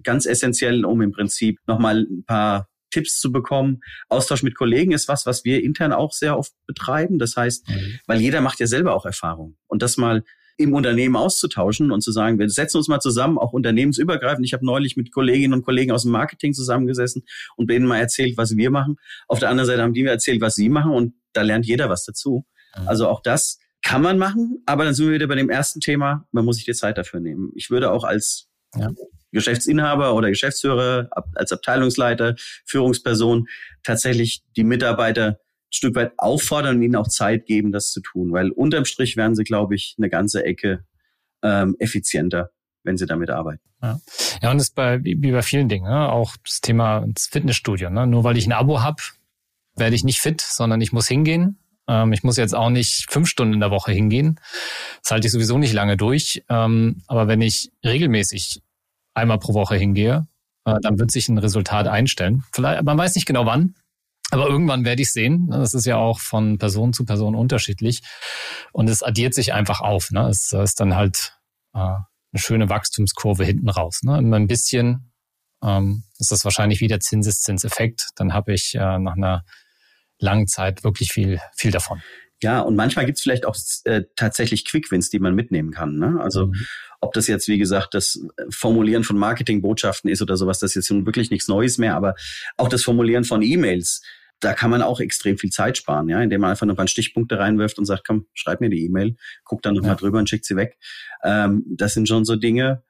ganz essentiell, um im Prinzip nochmal ein paar Tipps zu bekommen. Austausch mit Kollegen ist was, was wir intern auch sehr oft betreiben. Das heißt, mhm. weil jeder macht ja selber auch Erfahrung. Und das mal im Unternehmen auszutauschen und zu sagen, wir setzen uns mal zusammen, auch unternehmensübergreifend. Ich habe neulich mit Kolleginnen und Kollegen aus dem Marketing zusammengesessen und denen mal erzählt, was wir machen. Auf der anderen Seite haben die mir erzählt, was sie machen und da lernt jeder was dazu. Mhm. Also auch das kann man machen, aber dann sind wir wieder bei dem ersten Thema, man muss sich die Zeit dafür nehmen. Ich würde auch als ja. Geschäftsinhaber oder Geschäftsführer, als Abteilungsleiter, Führungsperson tatsächlich die Mitarbeiter ein Stück weit auffordern und ihnen auch Zeit geben, das zu tun. Weil unterm Strich werden sie, glaube ich, eine ganze Ecke ähm, effizienter, wenn sie damit arbeiten. Ja, ja und das ist bei, wie bei vielen Dingen, ne? Auch das Thema das Fitnessstudio. Ne? Nur weil ich ein Abo habe, werde ich nicht fit, sondern ich muss hingehen. Ähm, ich muss jetzt auch nicht fünf Stunden in der Woche hingehen. Das halte ich sowieso nicht lange durch. Ähm, aber wenn ich regelmäßig einmal pro Woche hingehe, äh, dann wird sich ein Resultat einstellen. Vielleicht, man weiß nicht genau wann, aber irgendwann werde ich sehen. Das ist ja auch von Person zu Person unterschiedlich. Und es addiert sich einfach auf. Ne? Es ist dann halt äh, eine schöne Wachstumskurve hinten raus. Ne? Immer ein bisschen ähm, ist das wahrscheinlich wie der Zinseszinseffekt. Dann habe ich äh, nach einer langen Zeit wirklich viel, viel davon. Ja, und manchmal gibt's vielleicht auch äh, tatsächlich Quickwins, die man mitnehmen kann. Ne? Also mhm. ob das jetzt, wie gesagt, das Formulieren von Marketingbotschaften ist oder sowas, das ist jetzt nun wirklich nichts Neues mehr, aber auch das Formulieren von E-Mails, da kann man auch extrem viel Zeit sparen, ja, indem man einfach noch ein paar Stichpunkte reinwirft und sagt, komm, schreib mir die E-Mail, guck dann nochmal ja. drüber und schickt sie weg. Ähm, das sind schon so Dinge,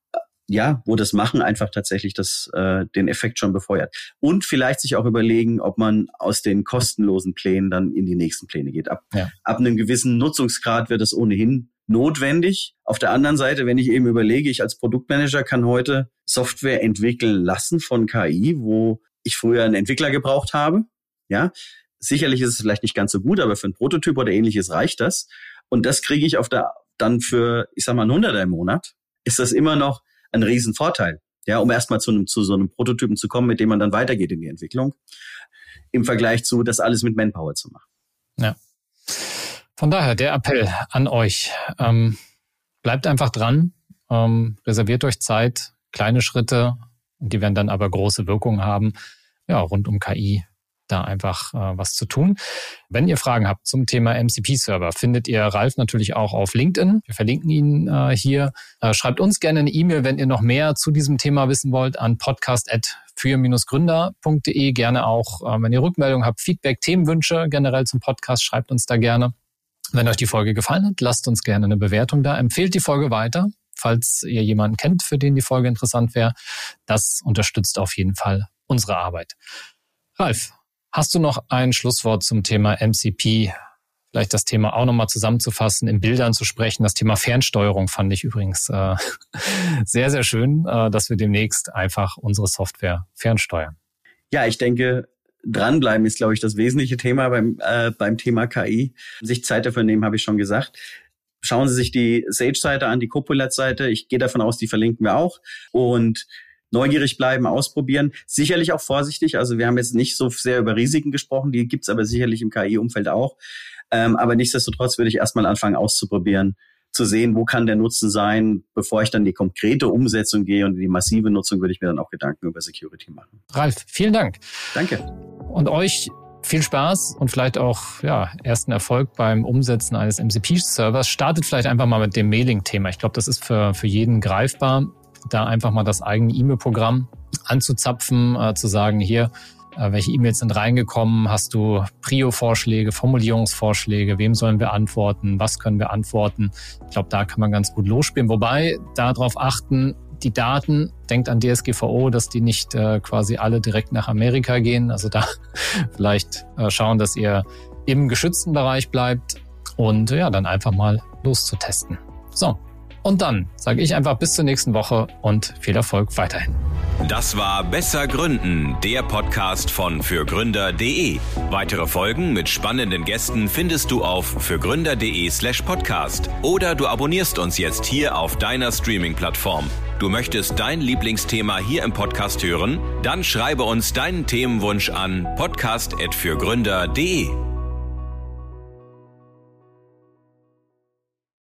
ja, wo das Machen einfach tatsächlich das äh, den Effekt schon befeuert. Und vielleicht sich auch überlegen, ob man aus den kostenlosen Plänen dann in die nächsten Pläne geht. Ab, ja. ab einem gewissen Nutzungsgrad wird es ohnehin notwendig. Auf der anderen Seite, wenn ich eben überlege, ich als Produktmanager kann heute Software entwickeln lassen von K I, wo ich früher einen Entwickler gebraucht habe. Ja, sicherlich ist es vielleicht nicht ganz so gut, aber für einen Prototyp oder ähnliches reicht das. Und das kriege ich auf der dann für, ich sag mal, ein Hunderter im Monat. Ist das immer noch ein Riesenvorteil, ja, um erstmal zu einem, zu so einem Prototypen zu kommen, mit dem man dann weitergeht in die Entwicklung, im Vergleich zu, das alles mit Manpower zu machen. Ja. Von daher der Appell an euch, ähm, bleibt einfach dran, ähm, reserviert euch Zeit, kleine Schritte, die werden dann aber große Wirkung haben, ja, rund um K I da einfach äh, was zu tun. Wenn ihr Fragen habt zum Thema M C P-Server, findet ihr Ralf natürlich auch auf LinkedIn. Wir verlinken ihn äh, hier. Äh, schreibt uns gerne eine E-Mail, wenn ihr noch mehr zu diesem Thema wissen wollt, an podcast at für gründer punkt de. Gerne auch, äh, wenn ihr Rückmeldungen habt, Feedback, Themenwünsche generell zum Podcast, schreibt uns da gerne. Wenn euch die Folge gefallen hat, lasst uns gerne eine Bewertung da. Empfehlt die Folge weiter, falls ihr jemanden kennt, für den die Folge interessant wäre. Das unterstützt auf jeden Fall unsere Arbeit. Ralf, hast du noch ein Schlusswort zum Thema M C P? Vielleicht das Thema auch nochmal zusammenzufassen, in Bildern zu sprechen. Das Thema Fernsteuerung fand ich übrigens äh, sehr, sehr schön, äh, dass wir demnächst einfach unsere Software fernsteuern. Ja, ich denke, dranbleiben ist, glaube ich, das wesentliche Thema beim, äh, beim Thema K I. Sich Zeit dafür nehmen, habe ich schon gesagt. Schauen Sie sich die Sage-Seite an, die Copilot-Seite. Ich gehe davon aus, die verlinken wir auch. Und neugierig bleiben, ausprobieren. Sicherlich auch vorsichtig. Also wir haben jetzt nicht so sehr über Risiken gesprochen. Die gibt's aber sicherlich im K I-Umfeld auch. Ähm, aber nichtsdestotrotz würde ich erstmal anfangen auszuprobieren, zu sehen, wo kann der Nutzen sein. Bevor ich dann in die konkrete Umsetzung gehe und in die massive Nutzung, würde ich mir dann auch Gedanken über Security machen. Ralf, vielen Dank. Danke. Und euch viel Spaß und vielleicht auch ja ersten Erfolg beim Umsetzen eines M C P-Servers. Startet vielleicht einfach mal mit dem Mailing-Thema. Ich glaube, das ist für, für jeden greifbar. Da einfach mal das eigene E-Mail-Programm anzuzapfen, äh, zu sagen, hier, äh, welche E-Mails sind reingekommen, hast du Prio-Vorschläge, Formulierungsvorschläge, wem sollen wir antworten, was können wir antworten. Ich glaube, da kann man ganz gut losspielen. Wobei, darauf achten, die Daten, denkt an D S G V O, dass die nicht äh, quasi alle direkt nach Amerika gehen. Also da vielleicht äh, schauen, dass ihr im geschützten Bereich bleibt und ja, dann einfach mal loszutesten. So. Und dann sage ich einfach bis zur nächsten Woche und viel Erfolg weiterhin. Das war Besser Gründen, der Podcast von fürgründer punkt de. Weitere Folgen mit spannenden Gästen findest du auf fürgründer.de slash podcast oder du abonnierst uns jetzt hier auf deiner Streaming-Plattform. Du möchtest dein Lieblingsthema hier im Podcast hören? Dann schreibe uns deinen Themenwunsch an podcast at fürgründer punkt de.